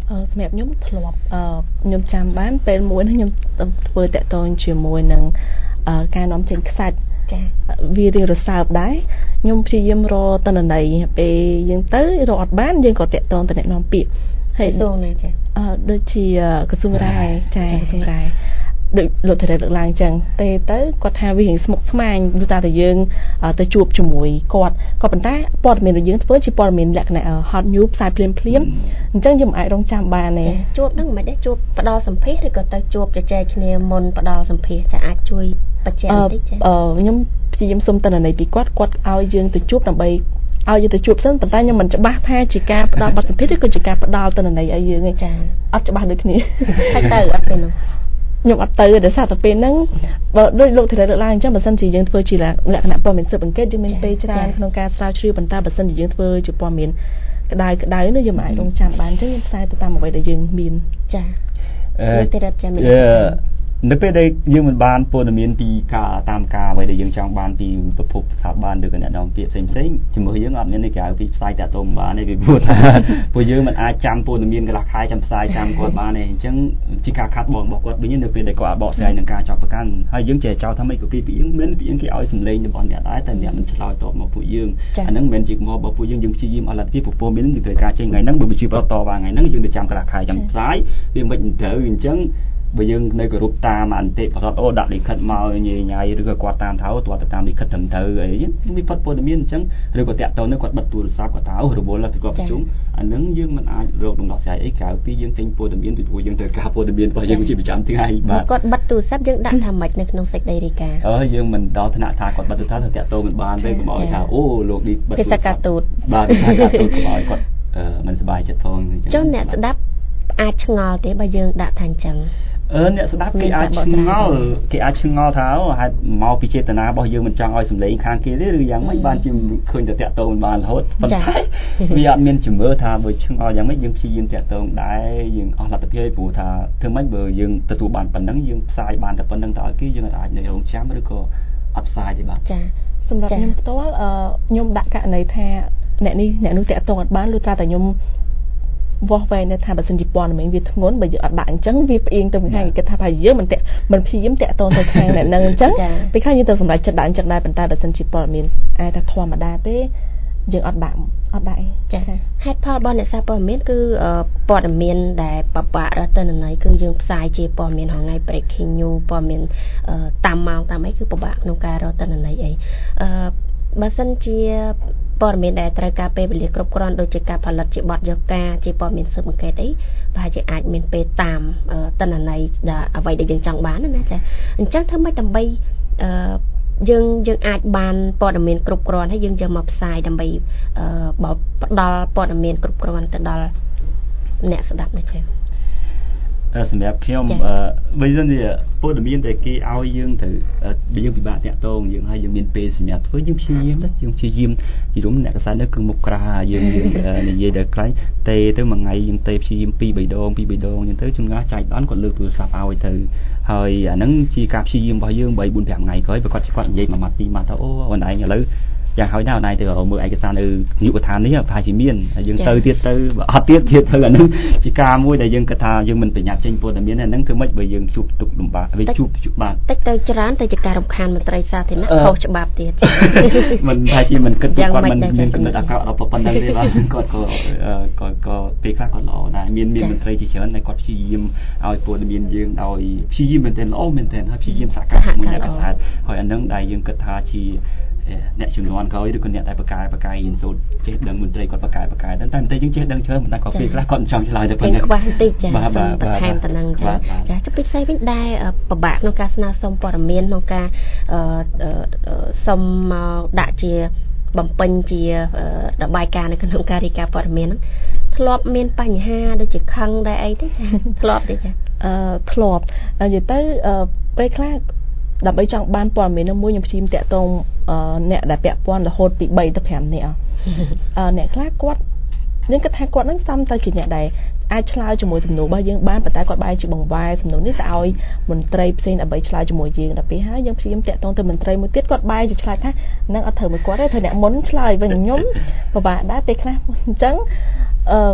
សម្រាប់ខ្ញុំធ្លាប់ខ្ញុំចាំបានពេលមួយខ្ញុំធ្វើតាក់ទងជាមួយនឹងការនាំចេញខ្សាច់វារៀងរសើបដែរខ្ញុំព្យាយាមរកតនន័យពេលយើងទៅរកអត់បានយើងក៏តាក់ទងទៅអ្នកនាំពាក្យហើយដងណាចាដូចជាក្រសួងរាយចាក្រសួងរាយដូចលោកធារ៉េលើកឡើងអញ្ចឹងទៅគាត់ថាវារៀងស្មុគស្មាញព្រោះតែយើងទៅជួបជាមួយគាត់ក៏ប៉ុន្តែព័ត៌មានរបស់យើងធ្វើជាព័ត៌មានលក្ខណៈ hot news ផ្សាយភ្លាមអញ្ចឹងយើងមិនអាចរងចាំបានទេជួបហ្នឹងមិនដែរជួបផ្ដល់សម្ភារឬក៏ទៅជួបជជែកគ្នាមុនផ្ដល់សម្ភារចាអាចជួយបញ្ជាក់បន្តិចចាខ្ញុំព្យាយាមសុំតនន័យពីគាត់ឲ្យយើងទៅជួបដើម្បីឲ្យយើងទៅជួបសិនប៉ុន្តែខ្ញុំមិនច្បាស់ថាជាការផ្ដល់បទសម្ភារឬក៏ជាការផ្ដល់តនន័យឲ្យយើងទេចាអត់ច្បាស់ដូចគ្នាហើយទៅអត់ទេនោះខ្ញុំអត់ទៅដោយសារតែពេលហ្នឹងបើដូចលោកធារ៉េលើកឡើងអញ្ចឹងបើសិនជាយើងធ្វើជាលក្ខណៈព័ត៌មានស៊ើបអង្កេតយើងមានពេលច្រើនក្នុងការស្រាវជ្រាវប៉ុន្តែបើសិនជាយើងធ្វើជាព័ត៌មានក្តៅនោះយើងមិនអាចរងចាំបានអញ្ចឹងយើងផ្សាយទៅតាមអ្វីដែលយើងមានចាលោកធារ៉េចាំមាននៅពេលដែលយើងមិនបានព័ត៌មានពីការតាមការអ្វីដែលយើងចង់បានពីប្រភពស្ថាប័នឬក៏អ្នកនាំពាក្យផ្សេងជាមួយយើងអត់មានក្រៅពីផ្សាយតាក់ទងបានទេពីព្រោះថាពួកយើងមិនអាចចាំព័ត៌មានកន្លះខែចាំផ្សាយតាមគាត់បានទេអញ្ចឹងជាការខាត់បងរបស់គាត់វិញនៅពេលដែលគាត់បកស្រាយនឹងការចាប់ប្រកាន់ហើយយើងចេះចោលថាម៉េចក៏ពីយើងមានពីគេឲ្យសម្លេងរបស់អ្នកដែរតែអ្នកមិនឆ្លើយតបមកពួកយើងអាហ្នឹងមិនមែនជាកំហុសរបស់ពួកយើងព្យាយាមអត់លទ្ធភាពពពោះមានយើងត្រូវការចេញថ្ងៃហ្នឹងបើជាប្រតតវ៉ាថ្ងៃហ្នឹងយើងទៅចាំកន្លះខែចាំផ្សាយវាមិនត្រូវអញ្ចឹងបើយើងនៅគោរពតាមអន្តិបរដ្ឋដាក់លិខិតមកញ៉ៃញ៉ៃឬក៏គាត់តាមថៅទាត់ទៅតាមលិខិតត្រឹមត្រូវអីវាផុតព័ត៌មានអញ្ចឹងឬក៏តាក់ទងនឹងគាត់បិទទូរស័ព្ទគាត់ទៅរវល់ពីគាត់ប្រជុំអានឹងយើងមិនអាចរកដំណោះស្រាយអីក្រៅពីយើងទិញព័ត៌មានពីព្រោះយើងត្រូវការព័ត៌មានរបស់យើងជាប្រចាំថ្ងៃបាទគាត់បិទទូរស័ព្ទយើងដាក់ថាម៉េចនៅក្នុងសេចក្តីរាយការណ៍យើងមិនដល់ថ្នាក់ថាគាត់បិទទូរស័ព្ទទៅតាក់ទងមិនបានទេកុំឲ្យថាអូលោកនេះបិទទូរស័ព្ទការទូតបាទការទូតកុំឲ្យគាត់មិនសប្បាយចិត្តផងអញ្ចឹងចុះអ្នកស្ដាប់អាចឆ្ងល់ទេបើយើងដាក់ថាអញ្ចឹងអ្នកស្ដាប់គេអាចឆ្ងល់ថាហេតុមកពីចេតនារបស់យើងមិនចង់ឲ្យសម្លេងខាងគេទេឬយ៉ាងម៉េចបានជាឃើញតែតាក់ទងមិនបានរហូតប៉ុន្តែវាអត់មានជំរឿថាបើឆ្ងល់យ៉ាងម៉េចយើងព្យាយាមតាក់ទងដែរយើងអស់លទ្ធភាពព្រោះថាធ្វើម៉េចបើយើងទទួលបានប៉ុណ្ណឹងយើងផ្សាយបានតែប៉ុណ្ណឹងតើឲ្យគេយើងអាចនៅរងចាំឬក៏អត់ផ្សាយទេបាទចាសម្រាប់ខ្ញុំផ្ទាល់ខ្ញុំដាក់ករណីថាអ្នកនោះតាក់ទងអត់បានលុះត្រាតែខ្ញុំវាស់វែងនៅថាបើសិនជាព័ត៌មានវាធ្ងន់បើយើងអត់ដាក់អញ្ចឹងវាផ្អៀងទៅមួយខាងគេថាប្រហែលយើងមិនព្យាយាមតាក់ទងទៅខាងអ្នកនឹងអញ្ចឹងពេលខ្លះយើងទៅសម្រេចចិត្តដាក់អញ្ចឹងដែរប៉ុន្តែបើសិនជាព័ត៌មានអាចថាធម្មតាទេយើងអត់ដាក់អីចាហេតុផលរបស់អ្នកសារព័ត៌មានគឺព័ត៌មានដែលបបាក់រតនន័យគឺយើងផ្សាយជាព័ត៌មានហងៃ breaking news ព័ត៌មានតាមម៉ោងតាមអីគឺបបាក់ក្នុងការរតនន័យអីបើសិនជាព័ត៌មានដែលត្រូវការពេលវេលាគ្រប់គ្រាន់ដូចជាការផលិតជាបទយកការជាព័ត៌មានស៊ើបអង្កេតអីប្រហែលជាអាចមានពេលតាមតនន័យអ្វីដែលយើងចង់បានណាចាអញ្ចឹងធ្វើម៉េចដើម្បីយើងអាចបានព័ត៌មានគ្រប់គ្រាន់ហើយយើងយកមកផ្សាយដើម្បីផ្ដល់ព័ត៌មានគ្រប់គ្រាន់ទៅដល់អ្នកស្ដាប់ណាចាសម្រាប់ខ្ញុំបើសិនជាព័ត៌មានដែលគេឲ្យយើងទៅបើយើងពិបាកតាក់ទងយើងហើយយើងមានពេលសម្រាប់ធ្វើយើងព្យាយាមជារួមអ្នកកសែតនៅគឺមុខក្រាយើងនិយាយដល់ខ្លះទៅមួយថ្ងៃយើងព្យាយាម2-3ដងយើងទៅជួនកាលចែកដល់គាត់លើកទូរស័ព្ទឲ្យទៅហើយអាហ្នឹងជាការព្យាយាមរបស់យើង3-4-5ថ្ងៃក្រោយប្រកាសគាត់និយាយមួយម៉ាត់ពីរម៉ាត់ទៅអូអូនឯងឥឡូវយ៉ាងហើយណាអូនឯងទៅមើលឯកសារនៅយុវដ្ឋាននេះប្រហែលជាមានហើយយើងទៅទៀតទៅអត់ទៀតទៅអាហ្នឹងជាការមួយដែលយើងគិតថាយើងមិនប្រញាប់ចេញព័ត៌មានអាហ្នឹងគឺមិនបើយើងជួបទុកលំបាកវាជួបបាទតិចទៅច្រើនទៅជាការរំខានមន្ត្រីសាធារណៈខុសច្បាប់ទៀតមិនថាជាមិនគិតគាត់មិនមានកំណត់អាក្រក់ដល់ប៉ុណ្ណឹងទេបាទគាត់ក៏ពេលខ្លះគាត់ល្អដែរមានមន្ត្រីជាច្រើនដែលគាត់ព្យាយាមឲ្យព័ត៌មានយើងដោយព្យាយាមមែនទែនល្អមែនទែនហើយព្យាយាមសហការជាមួយអ្នកកសែតហើយអាហ្នឹងដែលយើងគិតថាជាអ្នកជំនាន់ក្រោយឬក៏អ្នកដែលបកកាយរៀនសូត្រចេះដឹងមន្ត្រីគាត់បកកាយដឹងតែមន្ត្រីយើងចេះដឹងច្រើនមិនតែក៏ពេលខ្លះគាត់មិនចង់ឆ្លើយទៅប៉ុណ្ណឹងខ្វះបន្តិចចាបន្ថែមតំណឹងចាចុះពិសេសវិញដែលពិបាកក្នុងការស្នើសុំព័ត៌មានក្នុងការសុំមកដាក់ជាបំពេញជារបាយការណ៍នៅក្នុងការរាយការណ៍ព័ត៌មានហ្នឹងធ្លាប់មានបញ្ហាដូចជាខឹងដែរអីទេចាធ្លាប់ទេចាធ្លាប់និយាយទៅពេលខ្លះដើម្បីចង់បានព័ត៌មាននោះមួយខ្ញុំព្យាយាមតាក់ទងអ្នកដែលពាក់ព័ន្ធរហូតពី3ទៅ5នាក់អ្នកខ្លះគាត់យើងគិតថាគាត់នឹងសំទៅជាអ្នកដែលអាចឆ្លើយជាមួយសំណួររបស់យើងបានប៉ុន្តែគាត់បែរជាបង្វែរសំណួរនេះទៅឲ្យមន្ត្រីផ្សេងដើម្បីឆ្លើយជាមួយយើងដល់ពេលហើយយើងព្យាយាមតាក់ទងទៅមន្ត្រីមួយទៀតគាត់បែរជាឆ្លើយថានឹងអត់ត្រូវមួយគាត់ទេត្រូវអ្នកមុនឆ្លើយវិញខ្ញុំពិបាកដែរពេលខ្លះអញ្ចឹង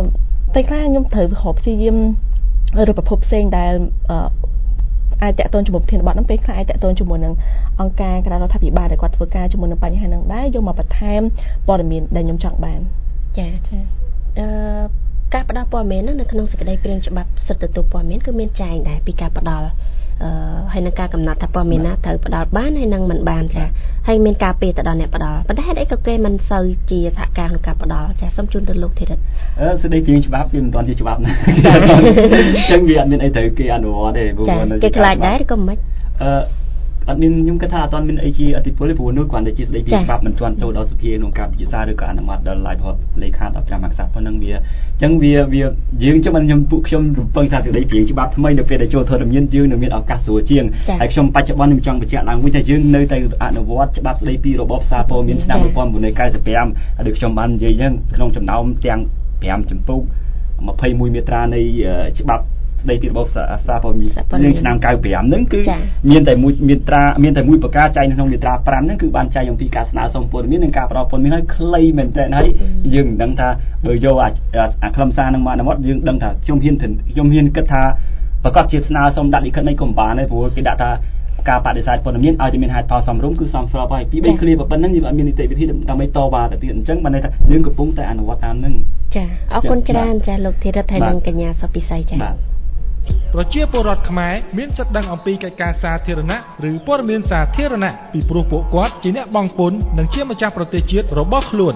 ពេលខ្លះខ្ញុំត្រូវហៅព្យាយាមឬប្រភពផ្សេងដែលអាចតាក់ទងជាមួយប្រធានបទហ្នឹងពេលខ្លះអាចតាក់ទងជាមួយនឹងអង្គការក្រៅរដ្ឋាភិបាលដែលគាត់ធ្វើការជាមួយនឹងបញ្ហាហ្នឹងដែរយកមកបន្ថែមព័ត៌មានដែលខ្ញុំចង់បានចាការផ្ដល់ព័ត៌មានហ្នឹងនៅក្នុងសេចក្តីព្រាងច្បាប់សិទ្ធិទទួលព័ត៌មានគឺមានចែងដែរពីការផ្ដល់ហើយនឹងការកំណត់ថាព័ត៌មានណាត្រូវផ្ដល់បានហើយនឹងមិនបានចាហើយមានការពីទៅដល់អ្នកផ្ដល់ប៉ុន្តែហេតុអីក៏គេមិនសូវជាសហការក្នុងការផ្ដល់ចាសូមជូនទៅលោកធីរិតសេចក្តីព្រាងច្បាប់វាមិនទាន់ជាច្បាប់ណាអញ្ចឹងវាអត់មានអីត្រូវគេអនុវត្តទេព្រោះគេខ្លាចដែរក៏មិនអត់មានខ្ញុំគិតថាអត់មានអីជាអធិពលទេព្រោះនោះគ្រាន់តែជាស្ដីពីច្បាប់មិនទាន់ចូលដល់សភាក្នុងការពិចារណាឬក៏អនុម័តដល់ឡាយផតលេខា15អក្សរប៉ុណ្ណឹងវាអញ្ចឹងវាយើងខ្ញុំពួកខ្ញុំរំពឹងថាស្ដីពីច្បាប់ថ្មីនៅពេលដែលចូលធរមានយើងនឹងមានឱកាសស្រួលជាងហើយខ្ញុំបច្ចុប្បន្នខ្ញុំចង់បញ្ជាក់ឡើងវិញថាយើងនៅតែអនុវត្តច្បាប់ស្ដីពីរបបសារព័ត៌មានឆ្នាំ1995ដូចខ្ញុំបាននិយាយអញ្ចឹងក្នុងចំណោមទាំង5ជំពូក21មាត្រានៃច្បាប់ស្ដីពីរបបសារព័ត៌មានយើងឆ្នាំ95ហ្នឹងគឺមានតែមួយប្រការចែងនៅក្នុងមាត្រា5ហ្នឹងគឺបានចែងអំពីការស្នើសុំព័ត៌មាននិងការផ្ដល់ព័ត៌មានឲ្យខ្លីមែនទែនហើយយើងមិនដឹងថាបើយកអាខ្លឹមសារហ្នឹងមកអនុវត្តយើងដឹងថាខ្ញុំហ៊ានគិតថាប្រកាសជាស្នើសុំដាក់លិខិតមិនក៏មិនបានដែរព្រោះគេដាក់ថាការបដិសេធព័ត៌មានឲ្យតែមានហេតុផលសមរម្យគឺសមស្របហើយពី3ឃ្លាប៉ុណ្្នឹងយើងអត់មាននីតិវិធីដើម្បីតវ៉ាទៅទៀតអញ្ចឹងបានន័យថាយើងកំពុងតែអនុវត្តតាមហ្នឹងចាអរគុណច្រើនចាលោកធីរិតហើយនិងកញ្ញាសុពិសីចាប្រជាពលរដ្ឋខ្មែរមានសិទ្ធិដឹងអំពីកិច្ចការសាធារណៈឬព័ត៌មានសាធារណៈពីព្រោះពួកគាត់ជាអ្នកបង់ពន្ធនិងជាម្ចាស់ប្រទេសជាតិរបស់ខ្លួន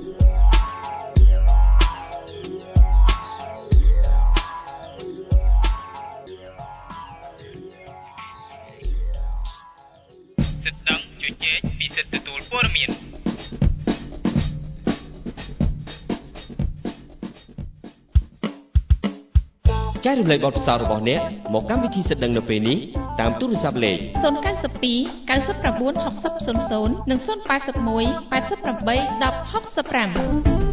សិទ្ធិដឹងជជែកពីសិទ្ធិទទួលព័ត៌មានចែករំលែកបទពិសោធន៍របស់អ្នកមកកម្មវិធីសិទ្ធិដឹងនៅពេលនេះតាមទូរស័ព្ទលេខ 092 99 60 00និង081 88 1065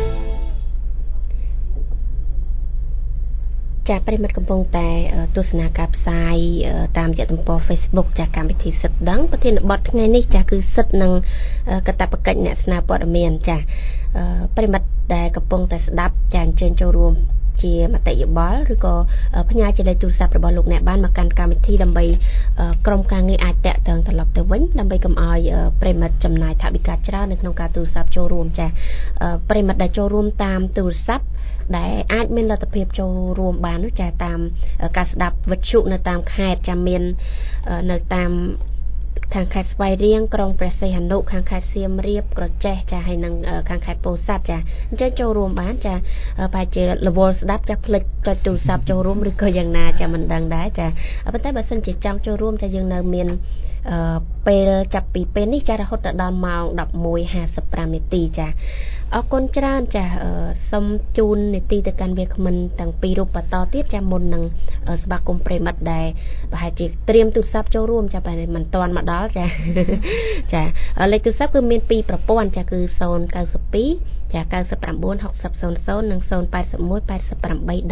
ចាប្រិមិត្តកំពុងតែទស្សនាការផ្សាយតាមរយៈទំព័រ Facebook ចាកម្មវិធីសិទ្ធិដឹងប្រធានបទថ្ងៃនេះចាគឺសិទ្ធិនិងកាតព្វកិច្ចអ្នកស្នើព័ត៌មានចាប្រិមិត្តដែលកំពុងតែស្ដាប់ចាអញ្ជើញចូលរួមជាមតិយោបល់ឬក៏ផ្ញើជាលេខទូរស័ព្ទរបស់លោកអ្នកបានមកកាន់កម្មវិធីដើម្បីក្រុមការងារអាចតាក់ទងត្រឡប់ទៅវិញដើម្បីកុំឲ្យប្រិមិត្តចំណាយថវិកាច្រើននៅក្នុងការទូរស័ព្ទចូលរួមចាប្រិមិត្តដែលចូលរួមតាមទូរស័ព្ទដែលអាចមានលទ្ធភាពចូលរួមបាននោះចាតាមការស្ដាប់វិទ្យុនៅតាមខេត្តចាមាននៅតាមខាងខេត្តស្វាយរៀងក្រុងព្រះសីហនុខាងខេត្តសៀមរាបក្រចេះចាហើយនឹងខាងខេត្តពោធិ៍សាត់ចាអញ្ចឹងចូលរួមបានចាប្រហែលជារវល់ស្ដាប់ចាផ្លិចចុចទូរស័ព្ទចូលរួមឬក៏យ៉ាងណាចាមិនដឹងដែរចាប៉ុន្តែបើសិនជាចង់ចូលរួមចាយើងនៅមានពេលចាប់ពីពេលនេះចារហូតដល់ម៉ោង 11:55 នាទីចាអរគុណច្រើនចាសូមជូននាទីទៅកាន់វាគ្មិនទាំងពីររូបបន្តទៀតចាមុននឹងស្វាគមន៍ប្រិមិត្តដែលប្រហែលជាត្រៀមទូរស័ព្ទចូលរួមចាបែរមិនទាន់មកដល់ចាចាលេខទូរស័ព្ទគឺមាន2ប្រព័ន្ធចាគឺ092ចា99 60 00និង081 88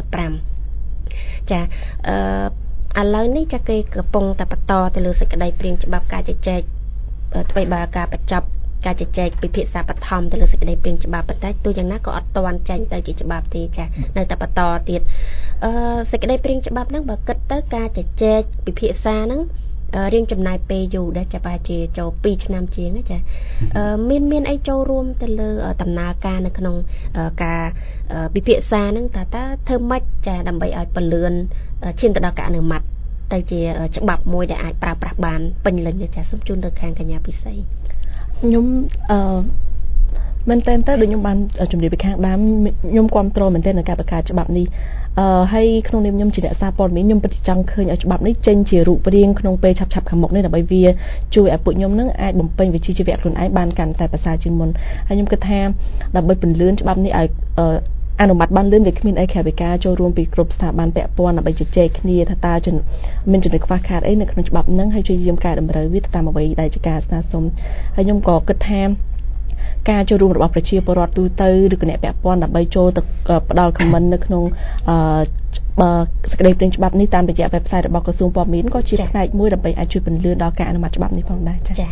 1065ចាឥឡូវនេះចាគេកំពុងតែបន្តទៅលើសេចក្តីព្រាងច្បាប់ការជជែកអ្វីបើការបញ្ចប់ការជជែកពិភាក្សាបឋមទៅលើសេចក្តីព្រាងច្បាប់ប៉ុន្តែទោះយ៉ាងណាក៏អត់ទាន់ចេញទៅជាច្បាប់ទេចានៅតែបន្តទៀតសេចក្តីព្រាងច្បាប់ហ្នឹងបើគិតទៅការជជែកពិភាក្សាហ្នឹងរៀងចំណាយពេលយូរដែរចាប្រហែលជាចូល2ឆ្នាំជាងចាមានអីចូលរួមទៅលើដំណើរការនៅក្នុងការពិភាក្សាហ្នឹងតើធ្វើម៉េចចាដើម្បីឲ្យពន្លឿនឈានទៅដល់ការអនុម័តទៅជាច្បាប់មួយដែលអាចប្រើប្រាស់បានពេញលេញចាសូមជូនទៅខាងកញ្ញាពិសីខ្ញុំមែនតើដូចខ្ញុំបានជំរាបពីខាងដើមខ្ញុំគ្រប់គ្រងមែនតើនៅការបង្កើតច្បាប់នេះហើយក្នុងនាមខ្ញុំជាអ្នកសារព័ត៌មានខ្ញុំពិតជាចង់ឃើញឲ្យច្បាប់នេះចេញជារូបរាងក្នុងពេលឆាប់ខាងមុខនេះដើម្បីវាជួយឲ្យពួកខ្ញុំនឹងអាចបំពេញវិជ្ជាជីវៈខ្លួនឯងបានកាន់តែប្រសើរជាងមុនហើយខ្ញុំគិតថាដើម្បីពន្លឿនច្បាប់នេះឲ្យអនុម័តបានលឿនវាគ្មានអីក្រៅពីការចូលរួមពីគ្រប់ស្ថាប័នពាក់ព័ន្ធដើម្បីជជែកគ្នាថាតើមានចំណុចខ្វះខាតអីនៅក្នុងច្បាប់ហ្នឹងហើយជួយយាមកែតម្រូវវាទៅតាមអ្វីដែលជាការស្នើសុំហើយខ្ញុំក៏គិតថាការចូលរួមរបស់ប្រជាពលរដ្ឋទូទៅឬក៏អ្នកពាក់ព័ន្ធដើម្បីចូលទៅផ្ដល់ comment នៅក្នុងសេចក្តីព្រាងច្បាប់នេះតាមរយៈ website របស់ក្រសួងព័ត៌មានក៏ជាផ្នែកមួយដើម្បីអាចជួយពន្លឿនដល់ការអនុម័តច្បាប់នេះផងដែរចា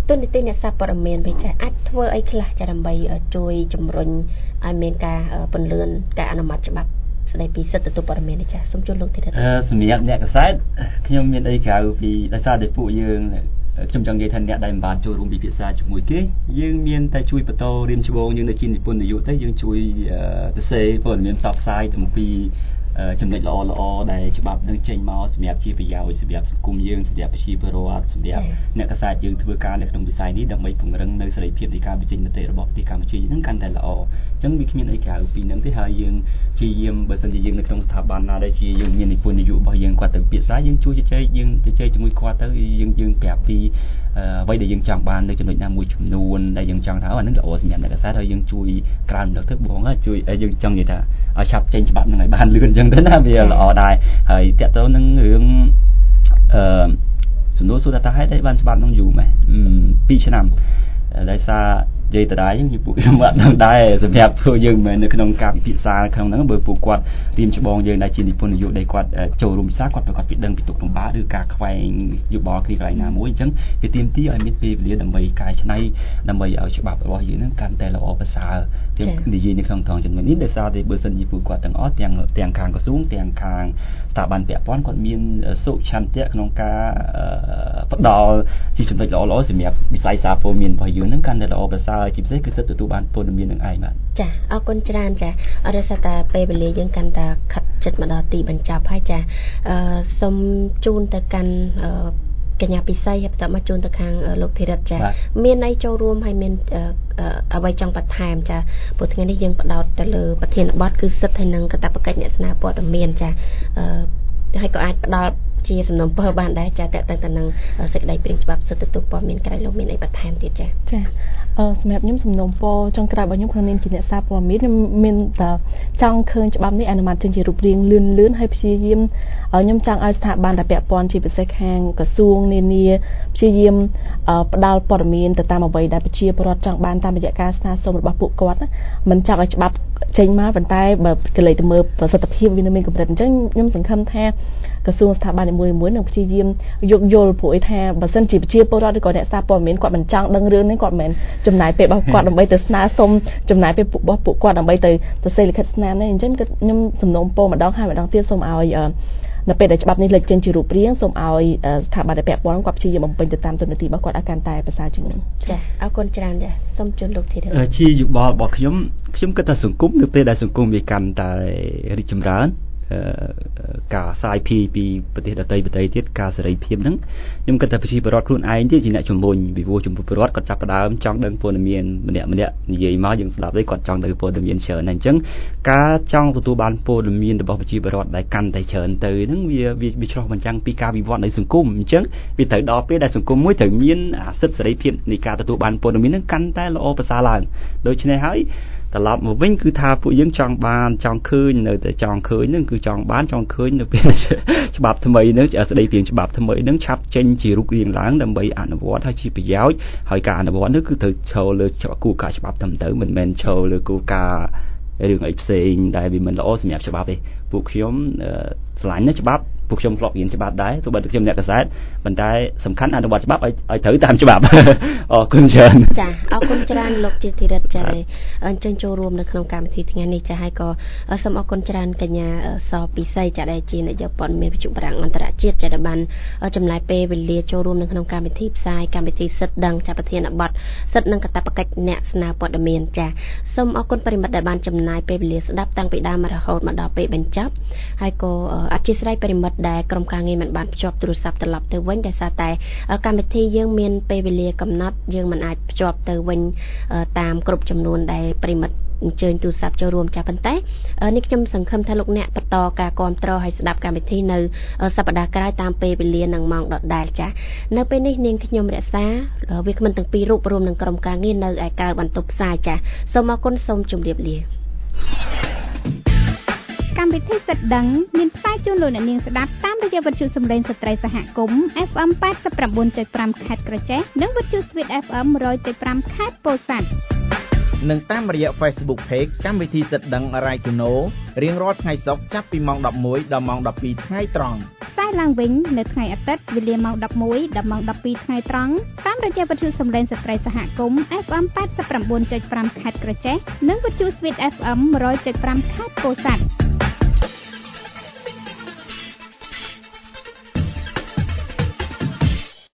ទូនីតិអ្នកសារព័ត៌មានវិញចាអាចធ្វើអីខ្លះចាដើម្បីជួយជំរុញឲ្យមានការពន្លឿនការអនុម័តច្បាប់ស្ដីពីសិទ្ធិទទួលព័ត៌មាននេះចាសូមជូនលោកធីរិតសម្រាប់អ្នកកសែតខ្ញុំមានអីក្រៅពីដោយសារតែពួកយើងខ្ញុំចង់និយាយថាអ្នកដែលមិនបានចូលរួមពិភាក្សាជាមួយគេយើងមានតែជួយបន្តរៀបច្បងយើងនៅជានិពន្ធនយោបាយទៅយើងជួយសរសេរព័ត៌មានផ្សព្វផ្សាយអំពីចំណុចល្អដែលច្បាប់នឹងចេញមកសម្រាប់ជាប្រយោជន៍សម្រាប់សង្គមយើងសម្រាប់ប្រជាពលរដ្ឋសម្រាប់អ្នកកសែតយើងធ្វើការនៅក្នុងវិស័យនេះដើម្បីពង្រឹងនៅសេរីភាពនៃការបញ្ចេញមតិរបស់ប្រទេសកម្ពុជានឹងកាន់តែល្អអញ្ចឹងវាគ្មានអីក្រៅពីនឹងទេហើយយើងជាយាមបើសិនជាយើងនៅក្នុងស្ថាប័នណាដែលជាយើងមាននិពន្ធនយោបាយរបស់យើងគាត់ទៅពិភាក្សាយើងជួយជជែកជាមួយគាត់ទៅយើងប្រាប់ពីអ្វីដែលយើងចង់បាននៅចំណុចណាមួយចំនួនដែលយើងចង់ថាអានឹងល្អសម្រាប់អ្នកកសែតហើយយើងជួយក្រើនទៅបងជួយយើងចង់និយាយថាឲ្យឆាប់ចេញច្បាប់នឹងឲ្យបានលឿនអញ្ចឹងទៅណាវាល្អដែរហើយតើតើនឹងរឿងសំណួរសួរថាហេតុអីបានច្បាប់នឹងយូរម៉េច2ឆ្នាំដោយសារនិយាយទៅដែរយើងពួកខ្ញុំអត់ដឹងដែរសម្រាប់ពួកយើងមិននៅក្នុងការពិភាក្សាក្នុងហ្នឹងបើពួកគាត់រៀមច្បងយើងដែលជានិពន្ធនយោបាយដែលគាត់ចូលរួមពិសាគាត់ប្រកាសពីដឹងពីទុកលំបាកឬការខ្វែងយោបល់គ្នាកន្លែងណាមួយអញ្ចឹងវាទាមទារឲ្យមានពេលវេលាដើម្បីកែច្នៃដើម្បីឲ្យច្បាប់របស់យើងហ្នឹងកាន់តែល្អប្រសើរយើងនិយាយនៅក្នុងត្រង់ចំណុចនេះដោយសារតែបើសិនជាពួកគាត់ទាំងអស់ទាំងខាងក្រសួងទាំងខាងស្ថាប័នពាក់ព័ន្ធគាត់មានសុឆន្ទៈក្នុងការផ្ដល់ជាចំណុចល្អៗសម្រាប់វិស័យសារព័ត៌មានរបស់យើងហ្នឹងកាន់តែល្អប្រសើរជាពិសេសគឺសិទ្ធិទទួលបានព័ត៌មាននឹងឯងបាទចាអរគុណច្រើនចាអរសាតែពេលវេលាយើងកាន់តែខិតជិតមកដល់ទីបញ្ចប់ហើយចាសូមជូនទៅកាន់កញ្ញាពិសីហើយបន្តមកជូនទៅខាងលោកធីរិតចាមានអីចូលរួមហើយមានអ្វីចង់បន្ថែមចាព្រោះថ្ងៃនេះយើងផ្ដោតទៅលើប្រធានបទគឺសិទ្ធិហើយនឹងកាតព្វកិច្ចអ្នកស្នាព័ត៌មានចាហើយក៏អាចផ្ដល់ជាសំណុំពរបានដែរចាតើតើទៅនឹងសេចក្តីព្រាងច្បាប់សិទ្ធិទទួលព័ត៌មានក្រៅលោកមានអីបន្ថែមទៀតចាសម្រាប់ខ្ញុំសំណុំពរចុងក្រោយរបស់ខ្ញុំក្នុងនាមជាអ្នកសារព័ត៌មានខ្ញុំមានតែចង់ឃើញច្បាប់នេះអនុម័តចេញជារូបរាងលឿនហើយព្យាយាមខ្ញុំចង់ឲ្យស្ថាប័នដែលពាក់ព័ន្ធជាពិសេសខាងក្រសួងនានាព្យាយាមផ្ដល់ព័ត៌មានទៅតាមអ្វីដែលប្រជាពលរដ្ឋចង់បានតាមរយៈការស្នើសុំរបស់ពួកគាត់មិនចង់ឲ្យច្បាប់ចេញមកប៉ុន្តែបើកលេសទៅមើលប្រសិទ្ធភាពវានៅមានកម្រិតអញ្ចឹងខ្ញុំសង្ឃឹមថាក្រសួងស្ថាប័ននីមួយៗនឹងព្យាយាមយោគយល់ព្រោះថាបើសិនជាប្រជាពលរដ្ឋឬក៏អ្នកសារព័ត៌មានគាត់មិនចង់ដឹងរឿងនេះគាត់មិនចំណាយពេលរបស់គាត់ដើម្បីទៅស្នើសុំចំណាយពេលរបស់ពួកគាត់ដើម្បីទៅសរសេរលិខិតស្នាមនេះអញ្ចឹងខ្ញុំសំណូមពរម្ដងហើយម្ដងទៀតសូមឲ្យនៅពេលដែលច្បាប់នេះលេចចេញជារូបរាងសូមឲ្យស្ថាប័នដែលពាក់ព័ន្ធគាត់ព្យាយាមបំពេញទៅតាមទំនួលទីរបស់គាត់ឲ្យកាន់តែប្រសើរជាងនេះចាអរគុណច្រើនចាសូមជូនលោកធីរិតជាយោបល់របស់ខ្ញុំគិតថាសង្គមនៅពេលដែលសង្គមវាកាន់តែរីកចម្រើនការសាយពីប្រទេសដទៃទៀតការសេរីភាពហ្នឹងខ្ញុំគិតថាប្រជាពលរដ្ឋខ្លួនឯងជាអ្នកជំរុញពីព្រោះចំពោះពលរដ្ឋគាត់ចាប់ផ្ដើមចង់ដឹងព័ត៌មានម្នាក់និយាយមកយើងស្ដាប់ទៅគាត់ចង់ដឹងព័ត៌មានច្រើនអញ្ចឹងការចង់ទទួលបានព័ត៌មានរបស់ប្រជាពលរដ្ឋដែលកាន់តែច្រើនទៅហ្នឹងវាឆ្លុះបញ្ចាំងពីការវិវត្តនៃសង្គមអញ្ចឹងវាត្រូវដល់ពេលដែលសង្គមមួយត្រូវមានសិទ្ធិសេរីភាពនៃការទទួលបានព័ត៌មានហ្នឹងកាន់តែល្អប្រសើរឡើងដូច្នេះហើយត្រឡប់មកវិញគឺថាពួកយើងចង់ឃើញនៅតែចង់ឃើញនឹងគឺចង់ឃើញនៅពេលច្បាប់ថ្មីនឹងស្ដីពីច្បាប់ថ្មីនឹងឆាប់ចេញជារូបរាងឡើងដើម្បីអនុវត្តឲ្យជាប្រយោជន៍ហើយការអនុវត្តនោះគឺត្រូវឈរលើគោលការណ៍ច្បាប់ត្រឹមត្រូវមិនមែនឈរលើគោលការណ៍រឿងអីផ្សេងដែលវាមិនល្អសម្រាប់ច្បាប់ទេពួកខ្ញុំឆ្លាញ់ណាស់ច្បាប់ពួកខ្ញុំធ្លាប់រៀនច្បាប់ដែរទោះបីខ្ញុំអ្នកកសែតប៉ុន្តែសំខាន់អនុវត្តច្បាប់ឲ្យត្រូវតាមច្បាប់អរគុណច្រើនចាអរគុណច្រើនលោកជាធីរិតចាអញ្ចឹងចូលរួមនៅក្នុងកម្មវិធីថ្ងៃនេះចាហើយក៏សូមអរគុណច្រើនកញ្ញាសពិសីចាដែលជានាយកព័ត៌មានវិទ្យុបារាំងអន្តរជាតិចាដែលបានចំណាយពេលវេលាចូលរួមនៅក្នុងកម្មវិធីផ្សាយកម្មវិធីសិទ្ធិដឹងចាប្រធានបទសិទ្ធិនិងកាតព្វកិច្ចអ្នកស្នើព័ត៌មានចាសូមអរគុណប្រិមិត្តដែលបានចំណាយពេលវេលាស្ដាប់តាំងពីដើមរហូតមកដល់ពេលបញ្ចប់ហើយក៏អធិស្ឋានប្រិមិត្តដែលក្រុមការងារមិនបានភ្ជាប់ទូរស័ព្ទត្រឡប់ទៅវិញដោយសារតែកម្មវិធីយើងមានពេលវេលាកំណត់យើងមិនអាចភ្ជាប់ទៅវិញតាមគ្រប់ចំនួនដែលប្រិមិត្តអញ្ជើញទូរស័ព្ទចូលរួមចាប៉ុន្តែនេះខ្ញុំសង្ឃឹមថាលោកអ្នកបន្តការគាំទ្រឲ្យស្ដាប់កម្មវិធីនៅសប្តាហ៍ក្រោយតាមពេលវេលានិងម៉ោងដដែលចានៅពេលនេះនាងខ្ញុំរក្សាវាគ្មិនទាំងពីររូបរួមនឹងក្រុមការងារនៅឯក្រៅបន្ទប់ផ្សាយចាសូមអរគុណសូមជម្រាបលាកម្មវិធីសិទ្ធិដឹងមានផ្សាយជូនលោកអ្នកនាងស្ដាប់តាមរយៈវិទ្យុសំឡេងស្ត្រីសហគមន៍ FM 89.5 ខេត្តក្រចេះនិងវិទ្យុស្វីត FM 100.5 ខេត្តពោធិ៍សាត់និងតាមរយៈ Facebook Page កម្មវិធីសិទ្ធិដឹង Right to Know រៀងរាល់ថ្ងៃសុក្រចាប់ពីម៉ោង 11 ដល់ម៉ោង 12 ថ្ងៃត្រង់ផ្សាយឡើងវិញនៅថ្ងៃអាទិត្យវេលាម៉ោង 11 ដល់ម៉ោង 12 ថ្ងៃត្រង់តាមរយៈវិទ្យុសំឡេងស្ត្រីសហគមន៍ FM 89.5 ខេត្តក្រចេះនិងវិទ្យុ Sweet FM 100.5 ខេត្តពោធិ៍សាត់